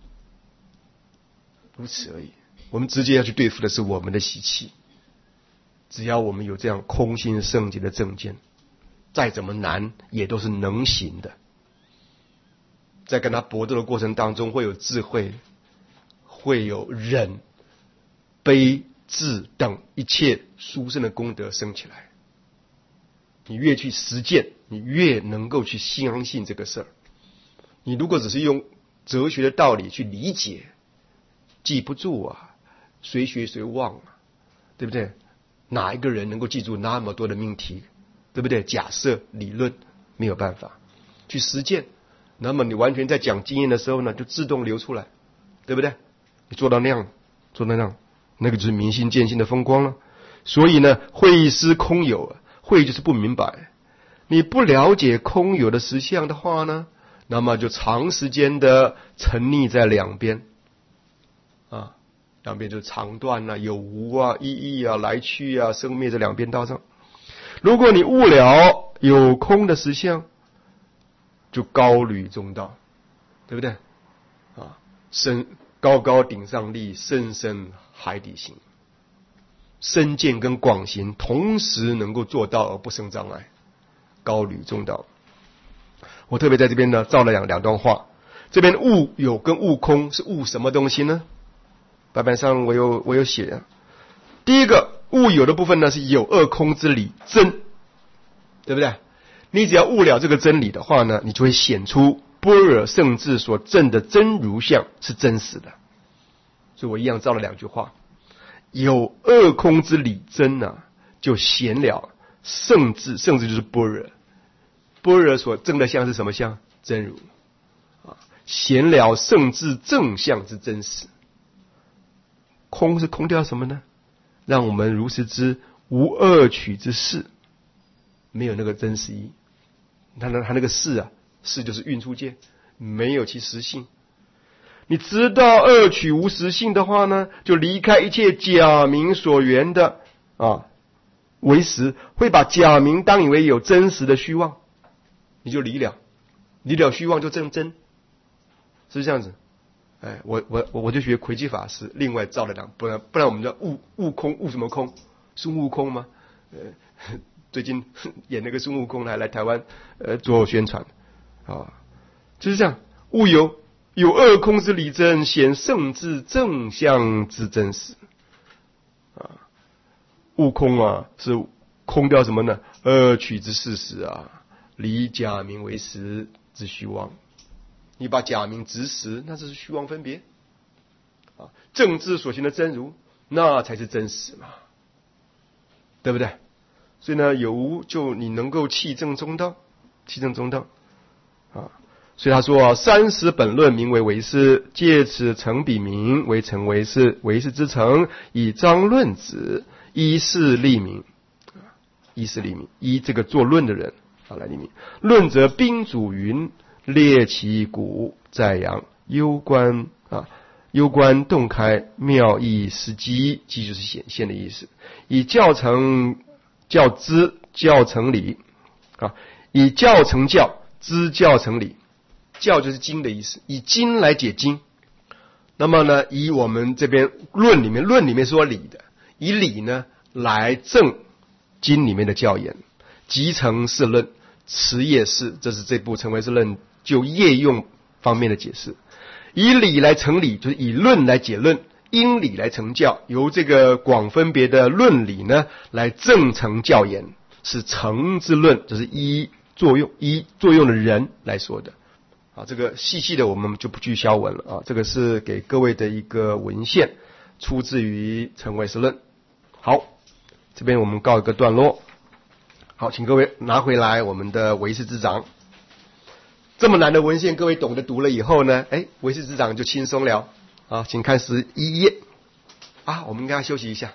如此而已。我们直接要去对付的是我们的习气。只要我们有这样空心圣洁的正见，再怎么难也都是能行的。在跟他搏斗的过程当中，会有智慧，会有忍、悲、智等一切殊胜的功德升起来。你越去实践，你越能够去相信这个事儿。你如果只是用哲学的道理去理解，记不住啊，谁学谁忘啊，对不对？哪一个人能够记住那么多的命题，对不对？假设理论没有办法去实践，那么你完全在讲经验的时候呢，就自动流出来，对不对？你做到那样，做到那样，那个就是明心见性的风光了。所以呢，会思空有啊，会就是不明白，你不了解空有的实相的话呢，那么就长时间的沉溺在两边啊。两边就是长短啊、有无啊、意义啊、来去啊、生灭这两边道上。如果你悟了有空的实相，就高履中道，对不对？啊，高高顶上立，深深海底行。深见跟广行同时能够做到而不生障碍，高履中道。我特别在这边呢造了两段话。这边悟有跟悟空是悟什么东西呢？白板上我有写啊。第一个悟有的部分呢是有二空之理真，对不对？你只要悟了这个真理的话呢，你就会显出般若圣智所证的真如相是真实的。所以我一样造了两句话：有二空之理真啊，就显了圣智，圣智就是般若，般若所证的相是什么相？真如啊，显了圣智正相之真实。空是空掉什么呢？让我们如实知无二取之事，没有那个真实义。他那个事啊，事就是运出界，没有其实性。你知道二取无实性的话呢，就离开一切假名所缘的啊为实，会把假名当以为有真实的虚妄，你就离了虚妄就证真，是不是这样子？哎，我就学魁基法师，另外造了两，不然我们叫悟空，悟什么空？孙悟空吗？最近演那个孙悟空来台湾做宣传啊，就是这样。悟有二空之理真，显圣智正相之真实啊。悟空啊，是空掉什么呢？二取之事实啊，离假名为实之虚妄。你把假名执实，那这是虚妄分别啊。正智所行的真如，那才是真实嘛，对不对？所以呢，有无就你能够契正中道，契正中道啊。所以他说三十本论名为唯识，借此成彼名为成唯识，唯识之成以彰论子，依事立名，依事立名，依这个做论的人啊来立名。论则宾主云。列其鼓在扬，攸关洞开，妙义施机，机就是显现的意思。以教成教知，教成理啊，以教成教，知教成理。教就是经的意思，以经来解经。那么呢，以我们这边论里面说理的，以理呢来证经里面的教言。集成是论，持业是，这是这部成唯识论就业用方面的解释。以理来成理，就是以论来解论，因理来成教，由这个广分别的论理呢来证成教言，是成之论，这是依作用的人来说的啊。这个细的我们就不去消文了啊。这个是给各位的一个文献，出自于成唯识论。好，这边我们告一个段落。好，请各位拿回来我们的唯识之长。这么难的文献，各位懂得读了以后呢，唯识之长就轻松了好，请看11页。我们应该休息一下。